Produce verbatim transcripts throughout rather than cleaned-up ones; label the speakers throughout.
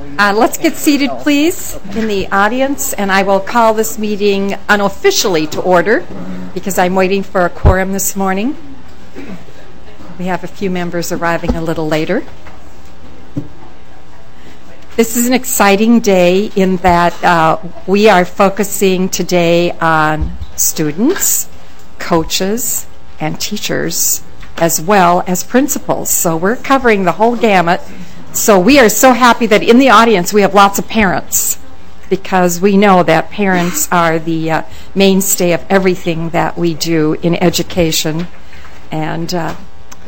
Speaker 1: Uh, let's get seated, please, in the audience, and I will call this meeting unofficially to order because I'm waiting for a quorum this morning. We have a few members arriving a little later. This is an exciting day in that uh, we are focusing today on students, coaches, and teachers, as well as principals. So we're covering the whole gamut. So we are so happy that in the audience we have lots of parents, because we know that parents are the uh, mainstay of everything that we do in education. And uh,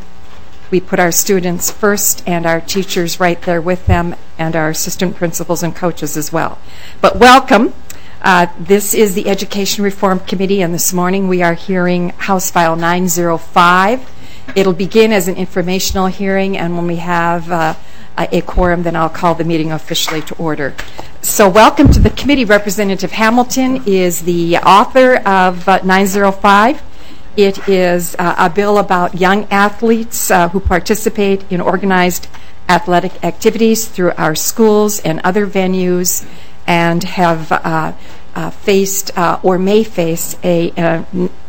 Speaker 1: we put our students first and our teachers right there with them, and our assistant principals and coaches as well. But welcome. Uh, this is the Education Reform Committee, and this morning we are hearing House File nine oh five. It'll begin as an informational hearing, and when we have uh, a quorum, then I'll call the meeting officially to order. So welcome to the committee. Representative Hamilton is the author of uh, nine oh five. It is uh, a bill about young athletes uh, who participate in organized athletic activities through our schools and other venues and have uh, uh, faced uh, or may face a, a,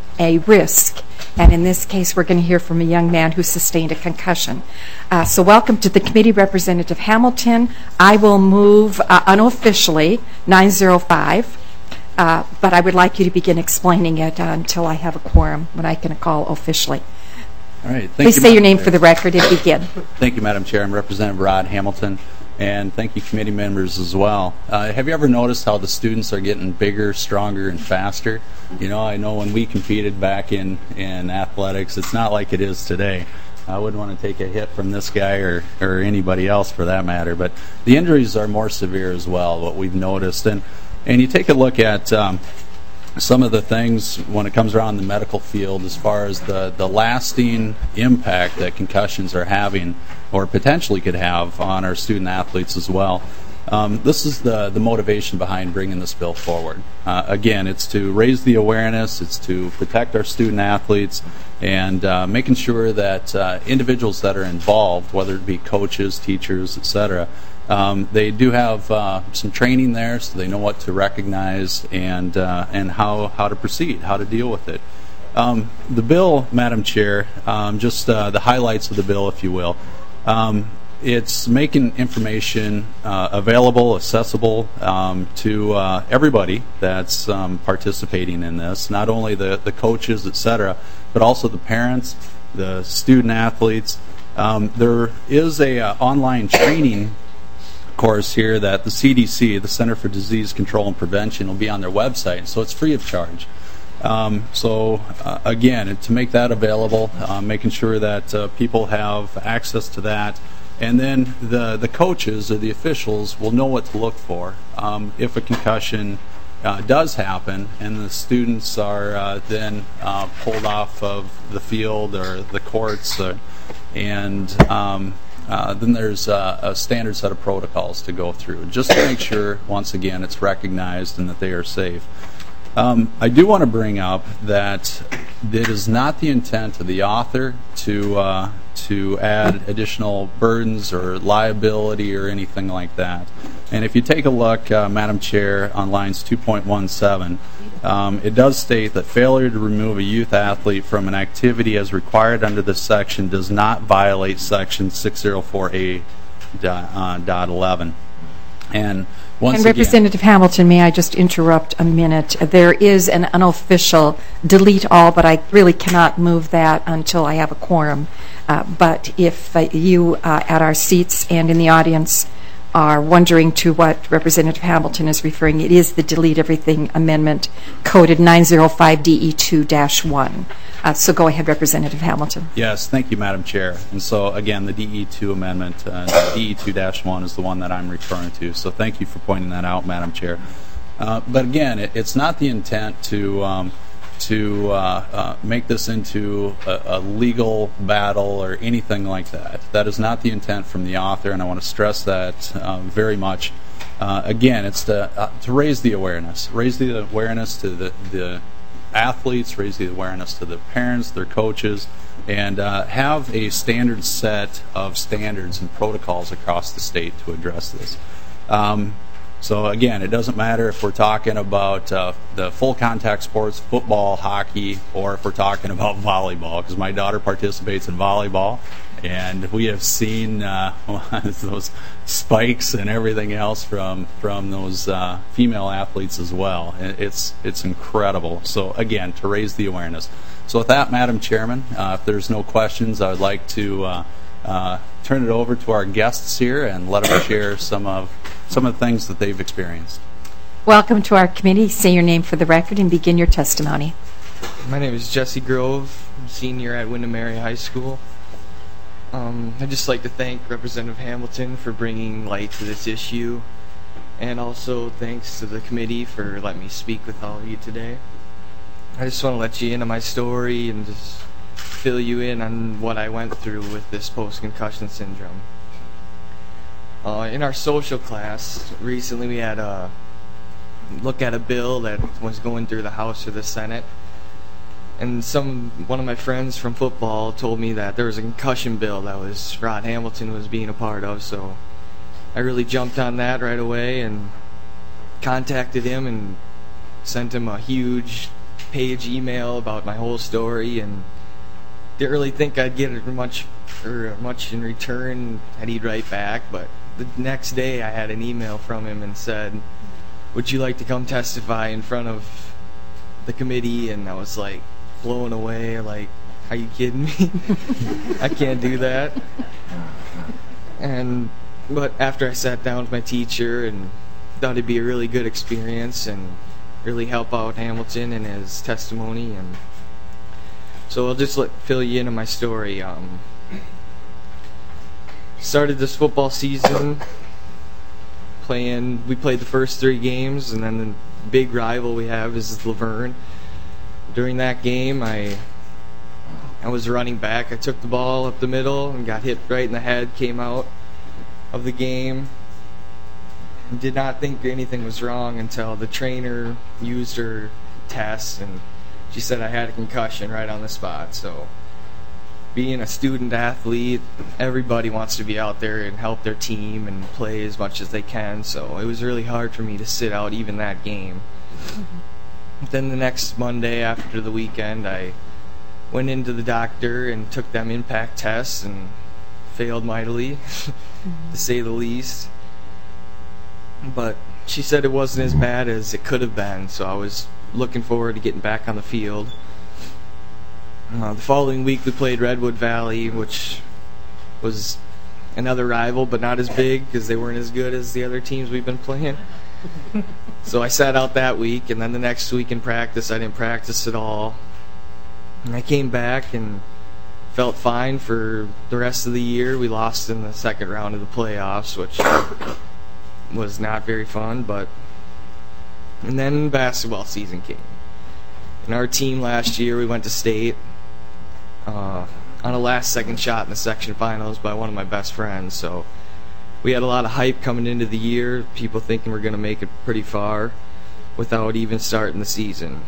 Speaker 1: a risk. And in this case, we're going to hear from a young man who sustained a concussion. Uh, so welcome to the committee, Representative Hamilton. I will move uh, unofficially nine oh five, uh, but I would like you to begin explaining it uh, until I have a quorum when I can call officially.
Speaker 2: All right. Thank
Speaker 1: Please
Speaker 2: you,
Speaker 1: say
Speaker 2: Madam
Speaker 1: your name
Speaker 2: Chair.
Speaker 1: for the record and begin.
Speaker 2: Thank you, Madam Chair. I'm Representative Rod Hamilton, and thank you, committee members, as well. Uh, have you ever noticed how the students are getting bigger, stronger, and faster? You know, I know when we competed back in, in athletics, it's not like it is today. I wouldn't want to take a hit from this guy or, or anybody else for that matter, but the injuries are more severe as well, what we've noticed. And, and you take a look at um, some of the things when it comes around the medical field as far as the, the lasting impact that concussions are having or potentially could have on our student athletes as well. Um, this is the, the motivation behind bringing this bill forward. Uh, again, it's to raise the awareness, it's to protect our student athletes, and uh, making sure that uh, individuals that are involved, whether it be coaches, teachers, et cetera, um, they do have uh, some training there so they know what to recognize and, uh, and how, how to proceed, how to deal with it. Um, the bill, Madam Chair, um, just uh, the highlights of the bill, if you will. Um, It's making information uh, available, accessible um, to uh, everybody that's um, participating in this, not only the, the coaches, et cetera, but also the parents, the student athletes. Um, there is a uh, online training course here that the C D C, the Center for Disease Control and Prevention, will be on their website, so it's free of charge. Um, so uh, again, to make that available, uh, making sure that uh, people have access to that. And then the, the coaches or the officials will know what to look for um, if a concussion uh, does happen and the students are uh, then uh, pulled off of the field or the courts. Uh, and um, uh, then there's a, a standard set of protocols to go through just to make sure, once again, it's recognized and that they are safe. Um, I do want to bring up that it is not the intent of the author to uh, to add additional burdens or liability or anything like that. And if you take a look, uh, Madam Chair, on lines two point one seven, um, it does state that failure to remove a youth athlete from an activity as required under this section does not violate section six oh four A dot eleven. And once
Speaker 1: and Representative
Speaker 2: again,
Speaker 1: Hamilton, may I just interrupt a minute? There is an unofficial delete all, but I really cannot move that until I have a quorum. Uh, but if uh, you uh, at our seats and in the audience are wondering to what Representative Hamilton is referring, it is the Delete Everything Amendment coded nine oh five D E two dash one. Uh, so go ahead, Representative Hamilton.
Speaker 2: Yes, thank you, Madam Chair. And so, again, the D E two amendment, uh, the D E two dash one is the one that I'm referring to. So thank you for pointing that out, Madam Chair. Uh, but again, it, it's not the intent to um, to uh, uh, make this into a, a legal battle or anything like that. That is not the intent from the author, and I want to stress that uh, very much. Uh, again, it's to, uh, to raise the awareness, raise the awareness to the, the athletes, raise the awareness to the parents, their coaches, and uh, have a standard set of standards and protocols across the state to address this. Um, so again, it doesn't matter if we're talking about uh, the full contact sports, football, hockey, or if we're talking about volleyball, because my daughter participates in volleyball, and we have seen uh, those spikes and everything else from from those uh, female athletes as well. It's it's incredible. So again, to raise the awareness. So with that, Madam Chairman, uh, if there's no questions, I would like to uh, uh, turn it over to our guests here and let them share some of some of the things that they've experienced.
Speaker 1: Welcome to our committee. Say your name for the record and begin your testimony.
Speaker 3: My name is Jesse Grove. I'm a senior at Windermere High School. Um, I'd just like to thank Representative Hamilton for bringing light to this issue, and also thanks to the committee for letting me speak with all of you today. I just want to let you into my story and just fill you in on what I went through with this post-concussion syndrome. Uh, in our social class, recently we had a look at a bill that was going through the House or the Senate. And some one of my friends from football told me that there was a concussion bill that was Rod Hamilton was being a part of, so I really jumped on that right away and contacted him and sent him a huge page email about my whole story, and didn't really think I'd get much or much in return that he'd write back. But the next day I had an email from him and said, "Would you like to come testify in front of the committee?" And I was like blown away, like, are you kidding me? I can't do that. And but after I sat down with my teacher and thought it'd be a really good experience and really help out Hamilton in his testimony, and so I'll just let fill you into my story. Um, started this football season playing. We played the first three games, and then the big rival we have is Laverne. During that game, I I was running back. I took the ball up the middle and got hit right in the head. Came out of the game. Did not think anything was wrong until the trainer used her test, and she said I had a concussion right on the spot. So, being a student athlete, everybody wants to be out there and help their team and play as much as they can. So it was really hard for me to sit out even that game. Then the next Monday after the weekend, I went into the doctor and took them impact tests and failed mightily, to say the least. But she said it wasn't as bad as it could have been, so I was looking forward to getting back on the field. Uh, the following week we played Redwood Valley, which was another rival, but not as big because they weren't as good as the other teams we've been playing. So I sat out that week, and then the next week in practice I didn't practice at all. And I came back and felt fine for the rest of the year. We lost in the second round of the playoffs, which was not very fun, but and then basketball season came. And our team last year, we went to state uh, on a last second shot in the section finals by one of my best friends. So we had a lot of hype coming into the year, people thinking we're going to make it pretty far without even starting the season.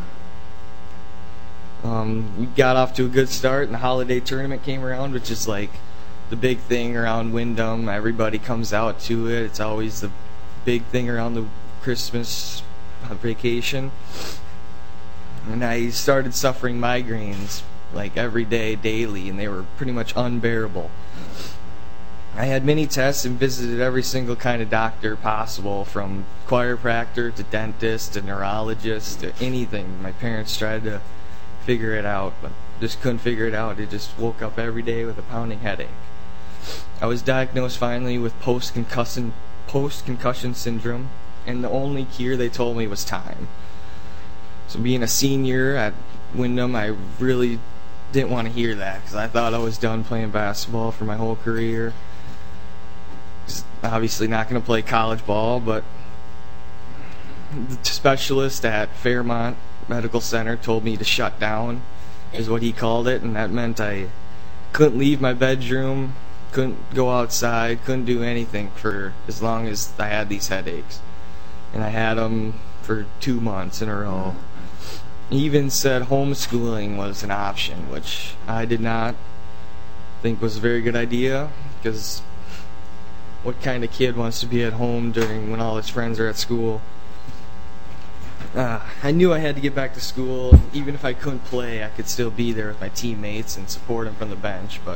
Speaker 3: Um, we got off to a good start, and the holiday tournament came around, which is like the big thing around Windham. Everybody comes out to it. It's always the big thing around the Christmas vacation. And I started suffering migraines like every day, daily, and they were pretty much unbearable. I had many tests and visited every single kind of doctor possible, from chiropractor to dentist to neurologist to anything. My parents tried to figure it out, but just couldn't figure it out. I just woke up every day with a pounding headache. I was diagnosed finally with post-concussion post-concussion syndrome, and the only cure they told me was time. So being a senior at Windham, I really didn't want to hear that, because I thought I was done playing basketball for my whole career. Just obviously not going to play college ball, but the specialist at Fairmont Medical Center told me to shut down, is what he called it, and that meant I couldn't leave my bedroom, couldn't go outside, couldn't do anything for as long as I had these headaches. And I had them for two months in a row. He even said homeschooling was an option, which I did not think was a very good idea, because what kind of kid wants to be at home during when all his friends are at school. Uh, I knew I had to get back to school. Even if I couldn't play, I could still be there with my teammates and support them from the bench. But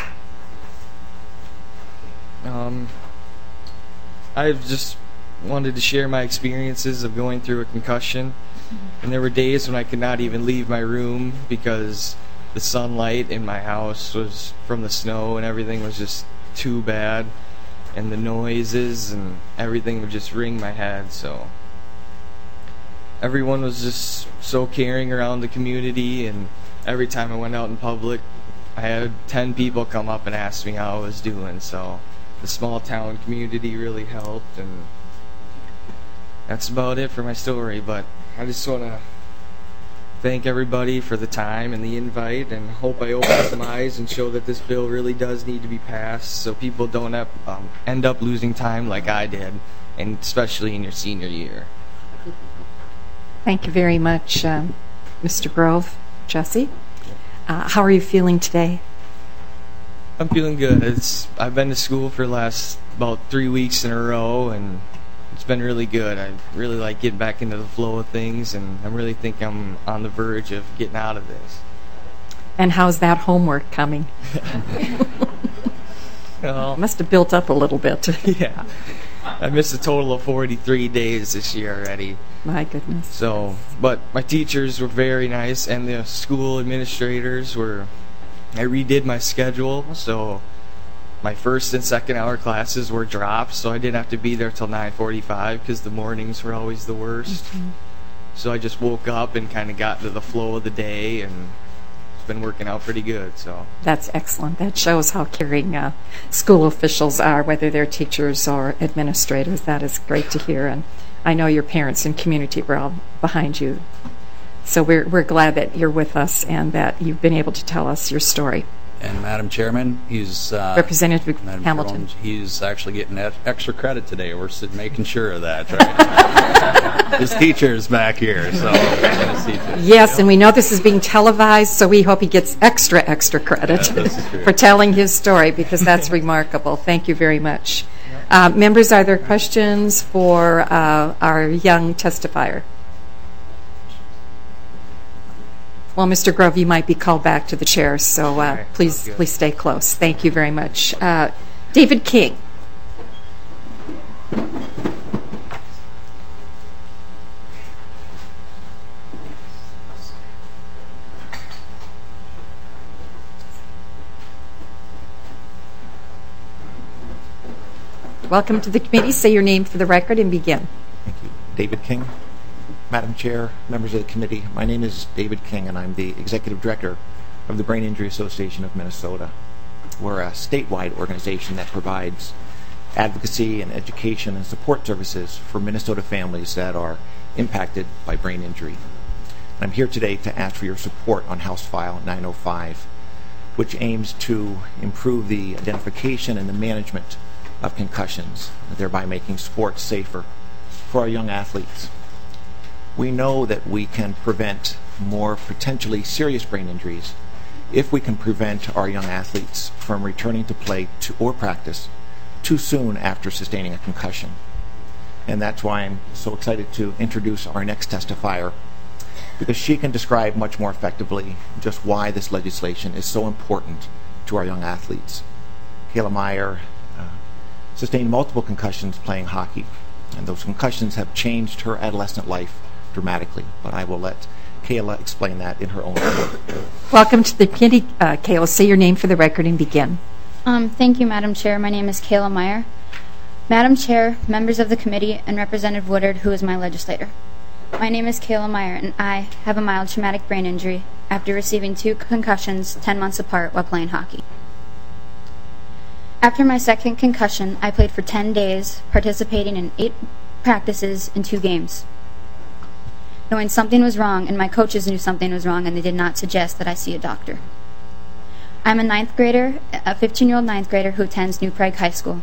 Speaker 3: um, I just wanted to share my experiences of going through a concussion. And there were days when I could not even leave my room because the sunlight in my house was from the snow and everything was just too bad. And the noises and everything would just ring my head. So everyone was just so caring around the community, and every time I went out in public, I had ten people come up and ask me how I was doing. So the small town community really helped, and that's about it for my story. But I just want to thank everybody for the time and the invite, and hope I open some eyes and show that this bill really does need to be passed so people don't have, um, end up losing time like I did, and especially in your senior year.
Speaker 1: Thank you very much, um, Mister Grove. Jesse, uh, how are you feeling today?
Speaker 3: I'm feeling good. It's I've been to school for the last about three weeks in a row, and it's been really good. I really like getting back into the flow of things, and I really think I'm on the verge of getting out of this.
Speaker 1: And how's that homework coming?
Speaker 3: Well,
Speaker 1: Must have built up a little bit.
Speaker 3: yeah. I missed a total of forty-three days this year already.
Speaker 1: My goodness.
Speaker 3: So, but my teachers were very nice, and the school administrators were. I redid my schedule, so my first and second hour classes were dropped, so I didn't have to be there till nine forty-five because the mornings were always the worst. Mm-hmm. So I just woke up and kind of got into the flow of the day, and it's been working out pretty good. So
Speaker 1: that's excellent. That shows how caring uh, school officials are, whether they're teachers or administrators. That is great to hear, and I know your parents and community were all behind you. So we're we're glad that you're with us and that you've been able to tell us your story.
Speaker 2: And Madam Chairman, he's uh,
Speaker 1: Representative
Speaker 2: Madam
Speaker 1: Hamilton.
Speaker 2: Jones, he's actually getting e- extra credit today. We're sit- making sure of that. Right? His teacher is back here, so
Speaker 1: yes, and we know this is being televised, so we hope he gets extra extra credit
Speaker 2: yeah, this is true.
Speaker 1: for telling his story, because that's remarkable. Thank you very much. Uh, members, are there questions for uh, our young testifier? Well, Mister Grove, you might be called back to the chair, so uh,
Speaker 3: right,
Speaker 1: please please stay close. Thank you very much. Uh, David King. Welcome to the committee. Say your name for the record and begin.
Speaker 4: Thank you. David King. Madam Chair, members of the committee, my name is David King, and I'm the Executive Director of the Brain Injury Association of Minnesota. We're a statewide organization that provides advocacy and education and support services for Minnesota families that are impacted by brain injury. I'm here today to ask for your support on House File nine oh five, which aims to improve the identification and the management of concussions, thereby making sports safer for our young athletes. We know that we can prevent more potentially serious brain injuries if we can prevent our young athletes from returning to play to, or practice too soon after sustaining a concussion. And that's why I'm so excited to introduce our next testifier, because she can describe much more effectively just why this legislation is so important to our young athletes. Kayla Meyer uh, sustained multiple concussions playing hockey, and those concussions have changed her adolescent life dramatically, but I will let Kayla explain that in her own way.
Speaker 1: Welcome to the committee, uh, Kayla. Say your name for the record and begin.
Speaker 5: Um, thank you, Madam Chair. My name is Kayla Meyer. Madam Chair, members of the committee, and Representative Woodard, who is my legislator. My name is Kayla Meyer, and I have a mild traumatic brain injury after receiving two concussions ten months apart while playing hockey. After my second concussion, I played for ten days, participating in eight practices and two games, knowing something was wrong, and my coaches knew something was wrong, and they did not suggest that I see a doctor. I'm a ninth grader, a fifteen-year-old ninth grader who attends New Prague High School.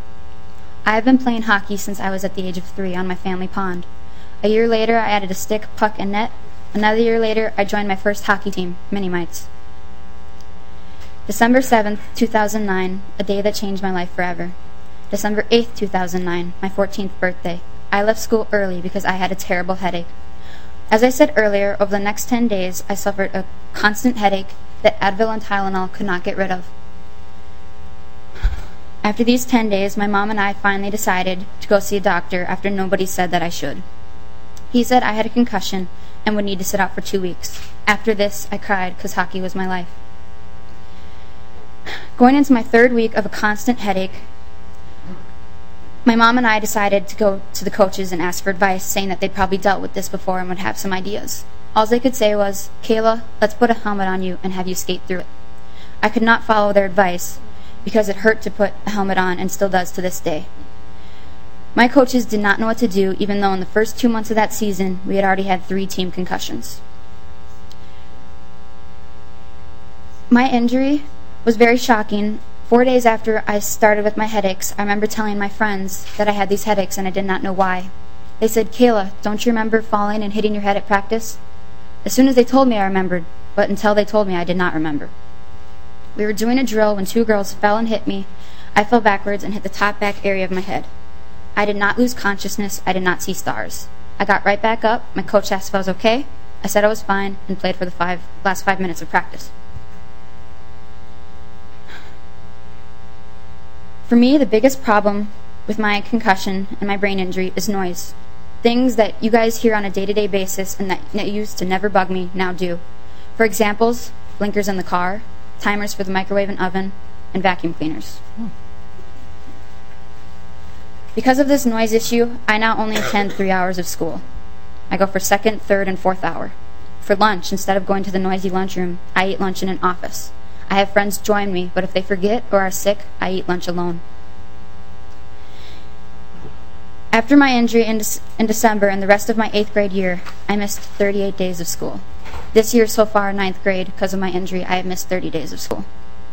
Speaker 5: I have been playing hockey since I was at the age of three on my family pond. A year later, I added a stick, puck, and net. Another year later, I joined my first hockey team, Mini Mites. December seventh, two thousand nine, a day that changed my life forever. December eighth, two thousand nine, my fourteenth birthday. I left school early because I had a terrible headache. As I said earlier, over the next ten days, I suffered a constant headache that Advil and Tylenol could not get rid of. After these ten days, my mom and I finally decided to go see a doctor after nobody said that I should. He said I had a concussion and would need to sit out for two weeks. After this, I cried because hockey was my life. Going into my third week of a constant headache, my mom and I decided to go to the coaches and ask for advice, saying that they'd probably dealt with this before and would have some ideas. All they could say was, "Kayla, let's put a helmet on you and have you skate through it." I could not follow their advice because it hurt to put a helmet on and still does to this day. My coaches did not know what to do, even though in the first two months of that season, we had already had three team concussions. My injury was very shocking. Four days after I started with my headaches, I remember telling my friends that I had these headaches and I did not know why. They said, "Kayla, don't you remember falling and hitting your head at practice?" As soon as they told me, I remembered, but until they told me, I did not remember. We were doing a drill when two girls fell and hit me. I fell backwards and hit the top back area of my head. I did not lose consciousness. I did not see stars. I got right back up. My coach asked if I was okay. I said I was fine and played for the five, last five minutes of practice. For me, the biggest problem with my concussion and my brain injury is noise. Things that you guys hear on a day-to-day basis and that, that used to never bug me now do. For examples, blinkers in the car, timers for the microwave and oven, and vacuum cleaners. Hmm. Because of this noise issue, I now only attend three hours of school. I go for second, third, and fourth hour. For lunch, instead of going to the noisy lunchroom, I eat lunch in an office. I have friends join me, but if they forget or are sick, I eat lunch alone. After my injury in, De- in December and the rest of my eighth grade year, I missed thirty-eight days of school. This year so far, ninth grade, because of my injury, I have missed thirty days of school.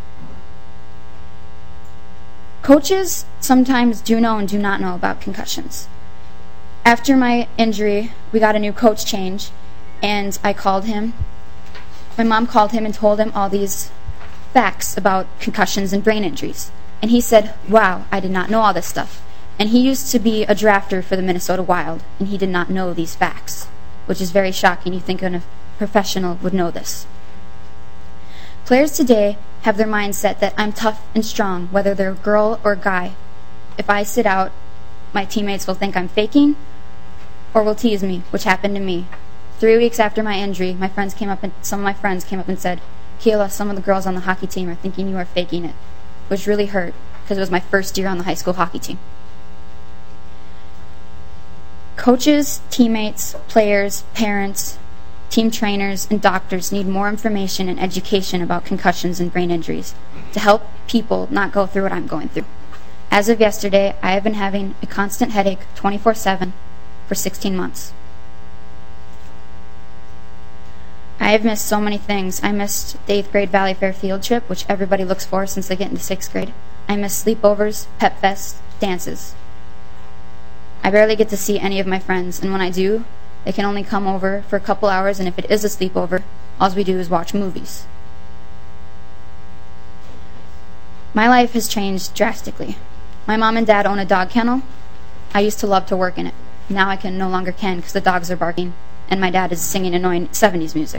Speaker 5: Coaches sometimes do know and do not know about concussions. After my injury, we got a new coach change, and I called him. My mom called him and told him all these facts about concussions and brain injuries. And he said, "Wow, I did not know all this stuff." And he used to be a drafter for the Minnesota Wild, and he did not know these facts, which is very shocking. You think a professional would know this. Players today have their mindset that I'm tough and strong, whether they're a girl or a guy. If I sit out, my teammates will think I'm faking or will tease me, which happened to me. Three weeks after my injury, my friends came up and some of my friends came up and said, "Kayla, some of the girls on the hockey team are thinking you are faking it," which really hurt because it was my first year on the high school hockey team. Coaches, teammates, players, parents, team trainers, and doctors need more information and education about concussions and brain injuries to help people not go through what I'm going through. As of yesterday, I have been having a constant headache twenty-four seven for sixteen months. I have missed so many things. I missed the eighth grade Valley Fair field trip, which everybody looks for since they get into sixth grade. I missed sleepovers, pep fest, dances. I barely get to see any of my friends, and when I do, they can only come over for a couple hours, and if it is a sleepover, all we do is watch movies. My life has changed drastically. My mom and dad own a dog kennel. I used to love to work in it. Now I can no longer can because the dogs are barking, and my dad is singing annoying seventies music.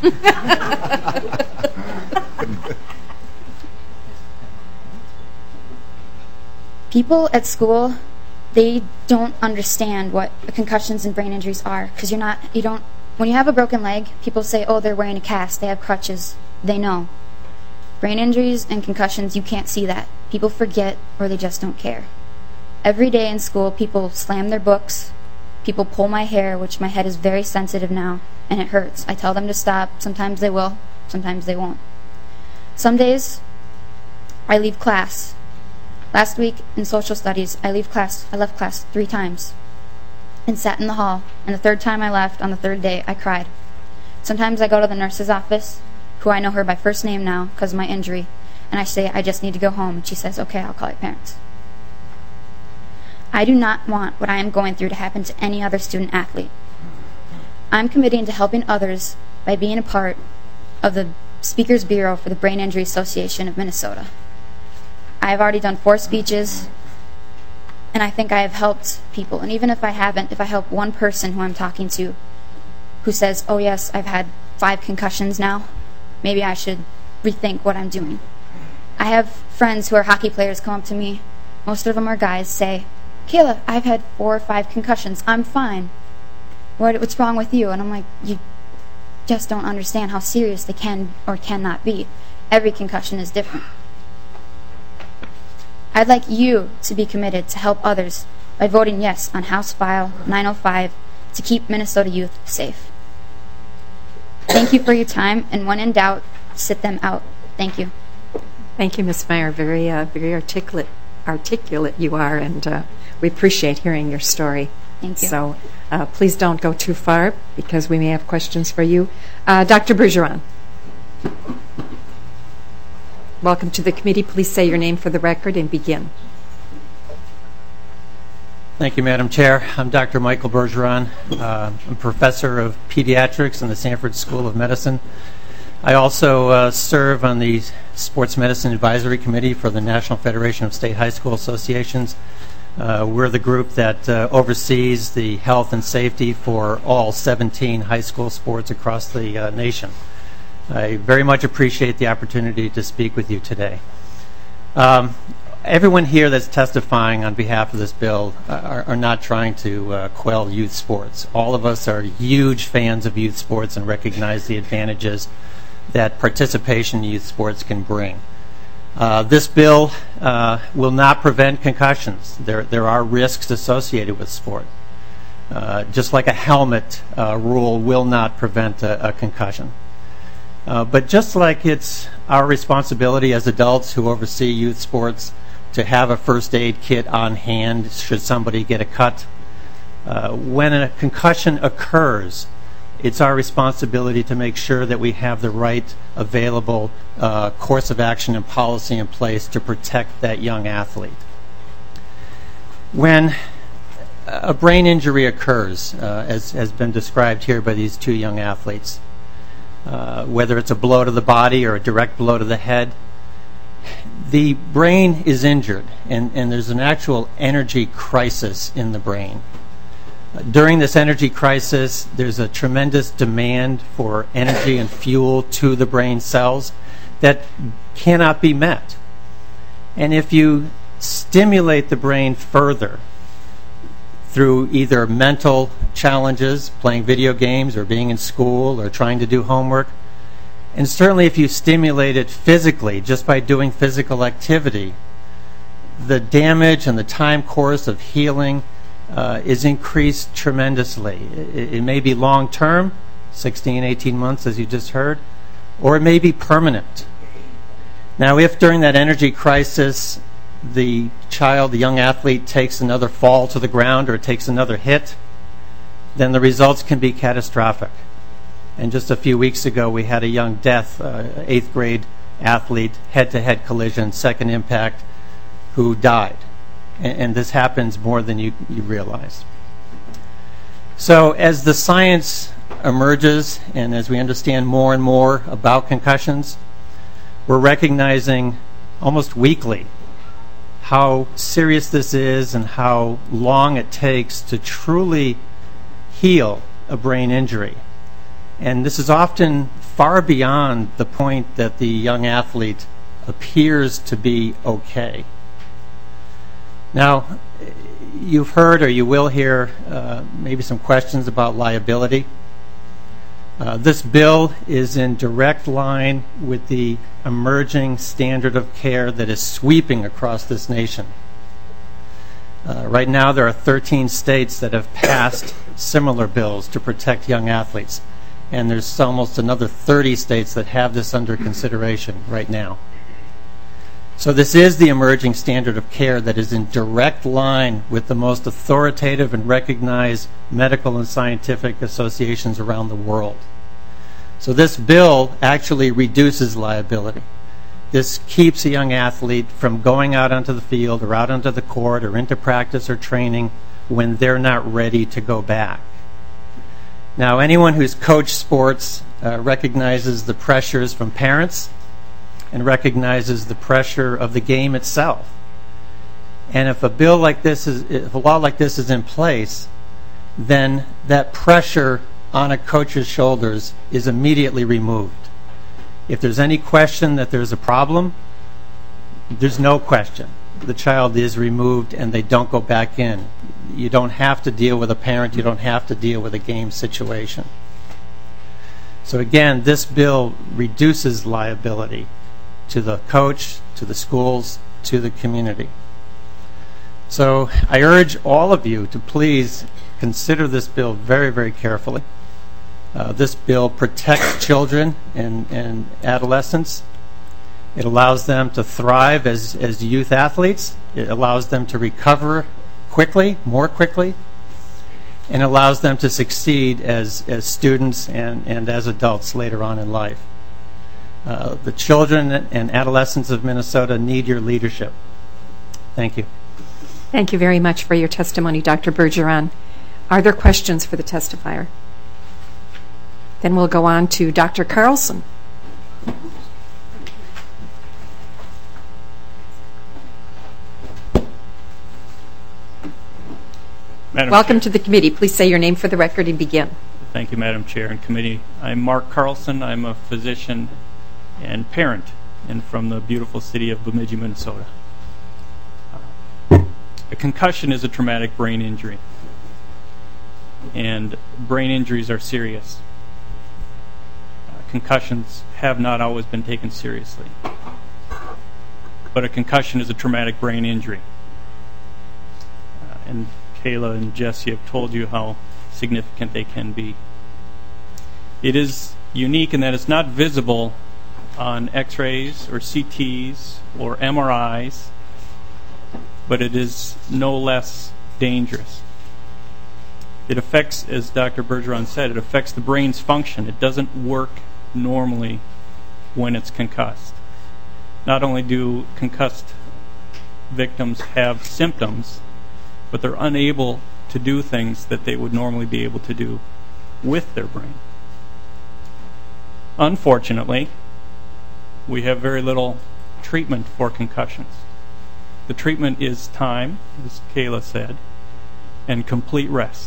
Speaker 5: People at school, they don't understand what concussions and brain injuries are because you're not, you don't, when you have a broken leg, people say, "Oh, they're wearing a cast, they have crutches." They know. Brain injuries and concussions, you can't see that. People forget or they just don't care. Every day in school, people slam their books, people pull my hair, which my head is very sensitive now, and it hurts. I tell them to stop. Sometimes they will, sometimes they won't. Some days, I leave class. Last week in social studies, I leave class. I left class three times and sat in the hall. And the third time I left, on the third day, I cried. Sometimes I go to the nurse's office, who I know her by first name now because of my injury, and I say, "I just need to go home." And she says, "Okay, I'll call your parents." I do not want what I am going through to happen to any other student athlete. I'm committing to helping others by being a part of the Speakers Bureau for the Brain Injury Association of Minnesota. I have already done four speeches. And I think I have helped people. And even if I haven't, if I help one person who I'm talking to who says, oh yes, I've had five concussions now, maybe I should rethink what I'm doing. I have friends who are hockey players come up to me, most of them are guys, say, Kayla, I've had four or five concussions. I'm fine. What, what's wrong with you? And I'm like, you just don't understand how serious they can or cannot be. Every concussion is different. I'd like you to be committed to help others by voting yes on House File nine oh five to keep Minnesota youth safe. Thank you for your time, and when in doubt, sit them out. Thank you.
Speaker 1: Thank you, Miz Meyer. Very, uh, very articulate, articulate you are, and uh, we appreciate hearing your story.
Speaker 5: Thank you.
Speaker 1: So uh, please don't go too far, because we may have questions for you. Uh, Doctor Bergeron. Welcome to the committee. Please say your name for the record and begin.
Speaker 6: Thank you, Madam Chair. I'm Doctor Michael Bergeron. Uh, I'm professor of pediatrics in the Sanford School of Medicine. I also uh, serve on the Sports Medicine Advisory Committee for the National Federation of State High School Associations. Uh, we're the group that uh, oversees the health and safety for all seventeen high school sports across the uh, nation. I very much appreciate the opportunity to speak with you today. Um, everyone here that's testifying on behalf of this bill are, are not trying to uh, quell youth sports. All of us are huge fans of youth sports and recognize the advantages that participation in youth sports can bring. Uh, this bill uh, will not prevent concussions. There, there are risks associated with sport. Uh, just like a helmet uh, rule will not prevent a, a concussion. Uh, but just like it's our responsibility as adults who oversee youth sports to have a first aid kit on hand should somebody get a cut, uh, when a concussion occurs, it's our responsibility to make sure that we have the right available uh, course of action and policy in place to protect that young athlete. When a brain injury occurs, uh, as has been described here by these two young athletes, Uh, whether it's a blow to the body or a direct blow to the head, the brain is injured, and, and there's an actual energy crisis in the brain. Uh, during this energy crisis, there's a tremendous demand for energy and fuel to the brain cells that cannot be met. And if you stimulate the brain further through either mental challenges, playing video games or being in school or trying to do homework, and certainly if you stimulate it physically just by doing physical activity, the damage and the time course of healing uh, is increased tremendously. It, it may be long-term, sixteen, eighteen months as you just heard, or it may be permanent. Now, if during that energy crisis the child, the young athlete, takes another fall to the ground or takes another hit, then the results can be catastrophic. And just a few weeks ago, we had a young death, uh, eighth grade athlete, head-to-head collision, second impact, who died. And, and this happens more than you, you realize. So as the science emerges and as we understand more and more about concussions, we're recognizing almost weekly how serious this is and how long it takes to truly heal a brain injury. And this is often far beyond the point that the young athlete appears to be okay. Now, you've heard or you will hear uh, maybe some questions about liability. Uh, this bill is in direct line with the emerging standard of care that is sweeping across this nation. Uh, right now, there are thirteen states that have passed similar bills to protect young athletes, and there's almost another thirty states that have this under consideration right now. So this is the emerging standard of care that is in direct line with the most authoritative and recognized medical and scientific associations around the world. So this bill actually reduces liability. This keeps a young athlete from going out onto the field or out onto the court or into practice or training when they're not ready to go back. Now, anyone who's coached sports uh, recognizes the pressures from parents and recognizes the pressure of the game itself. And if a bill like this is, if a law like this is in place, then that pressure on a coach's shoulders is immediately removed. If there's any question that there's a problem, there's no question. The child is removed and they don't go back in. You don't have to deal with a parent. You don't have to deal with a game situation. So again, this bill reduces liability to the coach, to the schools, to the community. So I urge all of you to please consider this bill very, very carefully. Uh, this bill protects children and, and adolescents. It allows them to thrive as, as youth athletes. It allows them to recover quickly, more quickly, and allows them to succeed as, as students and, and as adults later on in life. Uh, the children and adolescents of Minnesota need your leadership. Thank you.
Speaker 1: Thank you very much for your testimony, Doctor Bergeron. Are there questions for the testifier? Then we'll go on to Doctor Carlson.
Speaker 7: Madam
Speaker 1: Welcome
Speaker 7: Chair.
Speaker 1: to the committee. Please say your name for the record and begin.
Speaker 7: Thank you, Madam Chair and committee. I'm Mark Carlson. I'm a physician and parent, and from the beautiful city of Bemidji, Minnesota. A concussion is a traumatic brain injury, and brain injuries are serious. Uh, concussions have not always been taken seriously, but a concussion is a traumatic brain injury. Uh, and Kayla and Jesse have told you how significant they can be. It is unique in that it's not visible on X-rays or C Ts or M R Is, but it is no less dangerous. It affects, as Doctor Bergeron said, it affects the brain's function. It doesn't work normally when it's concussed. Not only do concussed victims have symptoms, but they're unable to do things that they would normally be able to do with their brain. Unfortunately, we have very little treatment for concussions. The treatment is time, as Kayla said, and complete rest.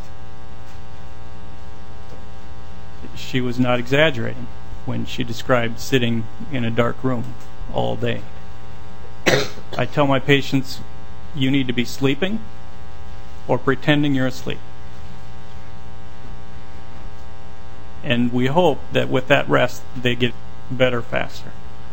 Speaker 7: She was not exaggerating when she described sitting in a dark room all day. I tell my patients, you need to be sleeping or pretending you're asleep. And we hope that with that rest, they get better faster.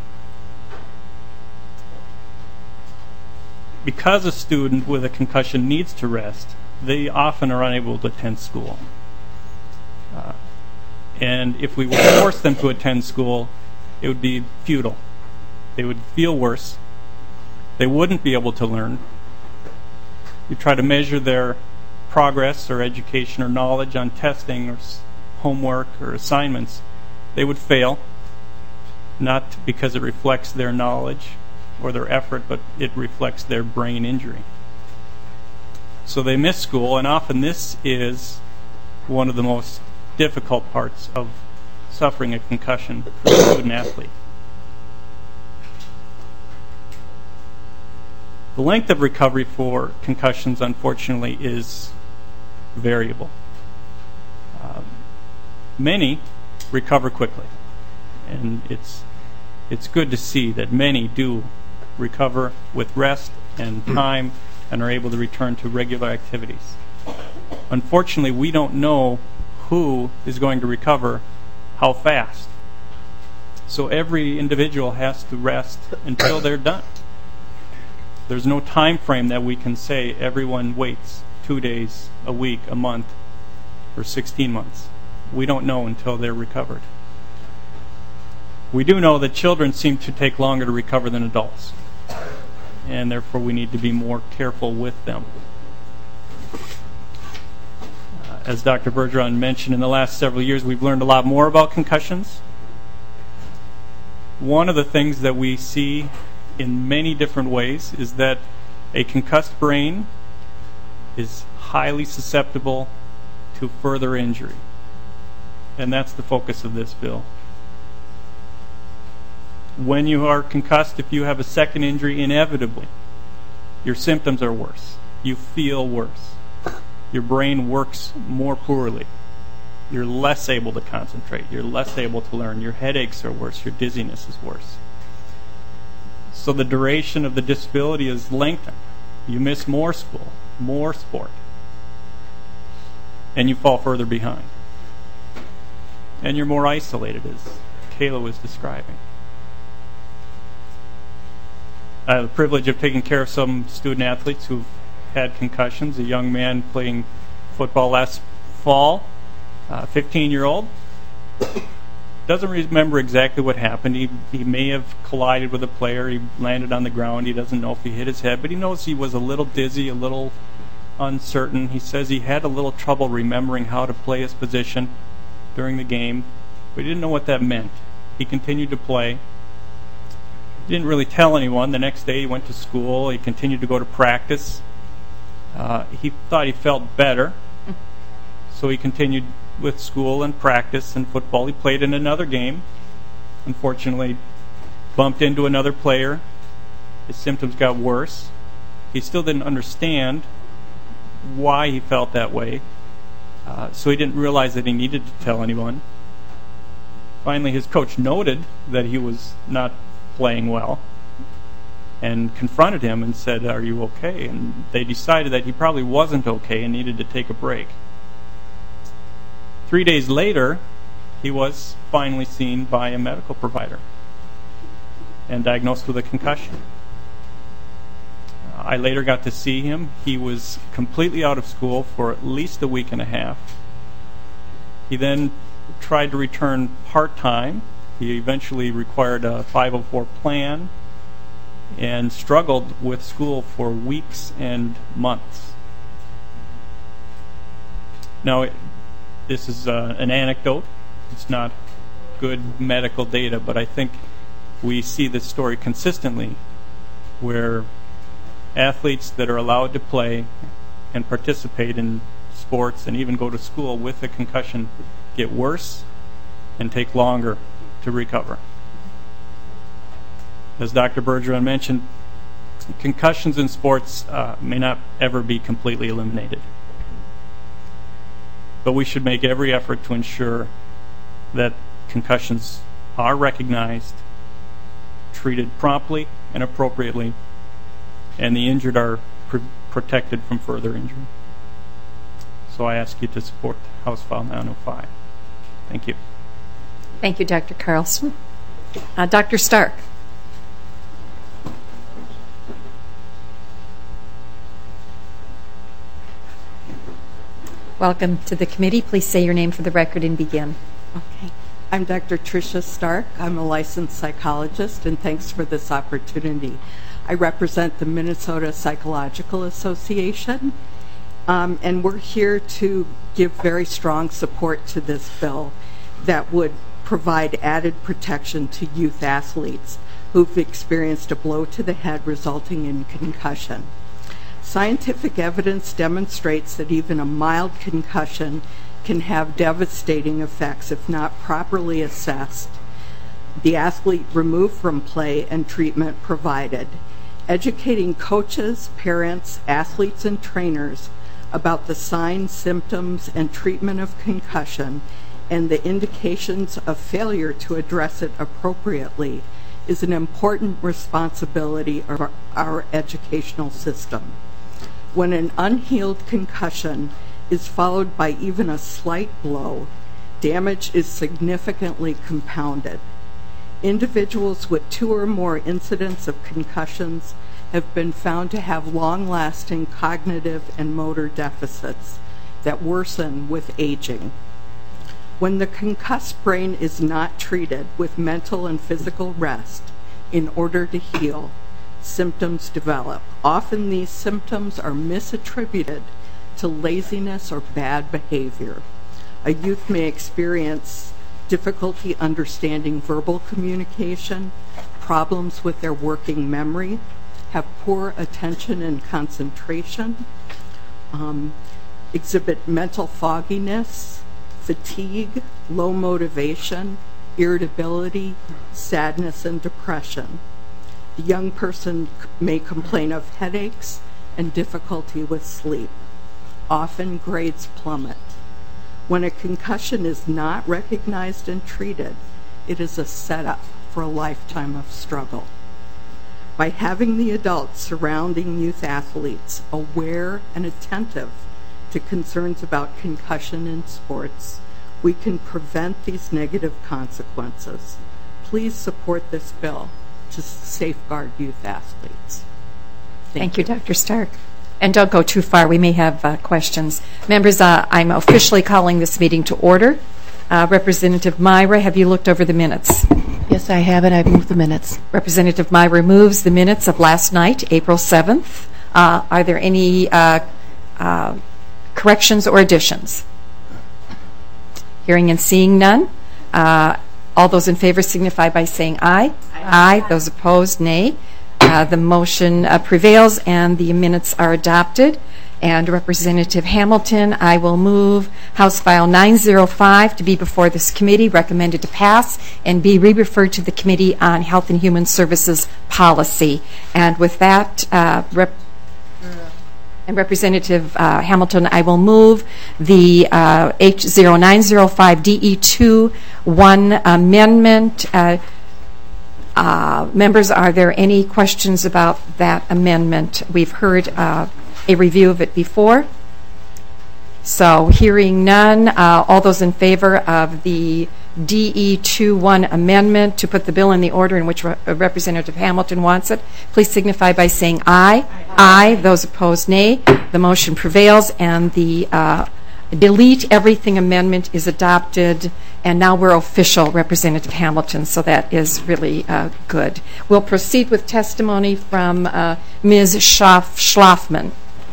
Speaker 7: Because a student with a concussion needs to rest, they often are unable to attend school. Uh, and if we were to force them to attend school, it would be futile. They would feel worse. They wouldn't be able to learn. You try to measure their progress or education or knowledge on testing or homework or assignments, they would fail, not because it reflects their knowledge or their effort, but it reflects their brain injury. So they miss school, and often this is one of the most difficult parts of suffering a concussion for a student athlete. The length of recovery for concussions, unfortunately, is variable. Um, many recover quickly, and it's it's good to see that many do recover with rest and time and are able to return to regular activities. Unfortunately, we don't know who is going to recover how fast. So every individual has to rest until they're done. There's no time frame that we can say everyone waits two days, a week, a month, or sixteen months. We don't know until they're recovered. We do know that children seem to take longer to recover than adults, and therefore we need to be more careful with them. Uh, as Doctor Bergeron mentioned, in the last several years we've learned a lot more about concussions. One of the things that we see in many different ways is that a concussed brain is highly susceptible to further injury. And that's the focus of this bill. When you are concussed, if you have a second injury, inevitably your symptoms are worse. You feel worse. Your brain works more poorly. You're less able to concentrate. You're less able to learn. Your headaches are worse. Your dizziness is worse. So the duration of the disability is lengthened. You miss more school, more sport, and you fall further behind. And you're more isolated, as Kayla was describing. I have the privilege of taking care of some student athletes who've had concussions. A young man playing football last fall, a fifteen-year-old, doesn't remember exactly what happened. He, he may have collided with a player. He landed on the ground. He doesn't know if he hit his head, but he knows he was a little dizzy, a little uncertain. He says he had a little trouble remembering how to play his position during the game, but he didn't know what that meant. He continued to play. He didn't really tell anyone. The next day he went to school. He continued to go to practice. Uh, he thought he felt better, so he continued with school and practice and football. He played in another game. Unfortunately, bumped into another player. His symptoms got worse. He still didn't understand why he felt that way, uh, so he didn't realize that he needed to tell anyone. Finally, his coach noted that he was not playing well and confronted him and said, "Are you okay?" And they decided that he probably wasn't okay and needed to take a break. Three days later, he was finally seen by a medical provider and diagnosed with a concussion. Uh, I later got to see him. He was completely out of school for at least a week and a half. He then tried to return part-time. He eventually required a five oh four plan and struggled with school for weeks and months. Now, it, this is uh, an anecdote. It's not good medical data, but I think we see this story consistently where athletes that are allowed to play and participate in sports and even go to school with a concussion get worse and take longer to recover. As Doctor Bergeron mentioned, concussions in sports uh, may not ever be completely eliminated. But we should make every effort to ensure that concussions are recognized, treated promptly and appropriately, and the injured are pr- protected from further injury. So I ask you to support House File nine oh five. Thank you.
Speaker 1: Thank you, Doctor Carlson. Uh, Doctor Stark. Welcome to the committee. Please say your name for the record and begin.
Speaker 8: Okay. I'm Doctor Tricia Stark. I'm a licensed psychologist, and thanks for this opportunity. I represent the Minnesota Psychological Association, um, and we're here to give very strong support to this bill that would provide added protection to youth athletes who've experienced a blow to the head resulting in concussion. Scientific evidence demonstrates that even a mild concussion can have devastating effects if not properly assessed, the athlete removed from play, and treatment provided. Educating coaches, parents, athletes, and trainers about the signs, symptoms, and treatment of concussion and the indications of failure to address it appropriately is an important responsibility of our, our educational system. When an unhealed concussion is followed by even a slight blow, damage is significantly compounded. Individuals with two or more incidents of concussions have been found to have long-lasting cognitive and motor deficits that worsen with aging. When the concussed brain is not treated with mental and physical rest in order to heal, symptoms develop. Often these symptoms are misattributed to laziness or bad behavior. A youth may experience difficulty understanding verbal communication, problems with their working memory, have poor attention and concentration, um, exhibit mental fogginess, fatigue, low motivation, irritability, sadness, and depression. The young person c- may complain of headaches and difficulty with sleep. Often grades plummet. When a concussion is not recognized and treated, it is a setup for a lifetime of struggle. By having the adults surrounding youth athletes aware and attentive to concerns about concussion in sports, we can prevent these negative consequences. Please support this bill to safeguard youth athletes.
Speaker 1: Thank you, Doctor Stark. And don't go too far. We may have uh, questions. Members, uh, I'm officially calling this meeting to order. Uh, Representative Myra, have you looked over the minutes?
Speaker 9: Yes, I have, and I've moved the minutes.
Speaker 1: Representative Myra moves the minutes of last night, April seventh. Uh, are there any uh, uh, corrections or additions? Hearing and seeing none. Uh, all those in favor signify by saying aye. Aye. Aye. Those opposed, nay. Uh, the motion uh, prevails and the minutes are adopted. And Representative Hamilton, I will move House File nine oh five to be before this committee, recommended to pass, and be re-referred to the Committee on Health and Human Services Policy. And with that, uh, Rep and Representative uh, Hamilton, I will move the uh, H zero nine zero five D E two one amendment. Uh, uh, members, are there any questions about that amendment? We've heard uh, a review of it before. So hearing none, uh, all those in favor of the D E two one amendment to put the bill in the order in which Re- Representative Hamilton wants it, please signify by saying aye. Aye. Aye. Those opposed, nay. The motion prevails and the uh, delete everything amendment is adopted, and now we're official, Representative Hamilton, so that is really uh, good. We'll proceed with testimony from uh, Miz Schloff- Schlafman.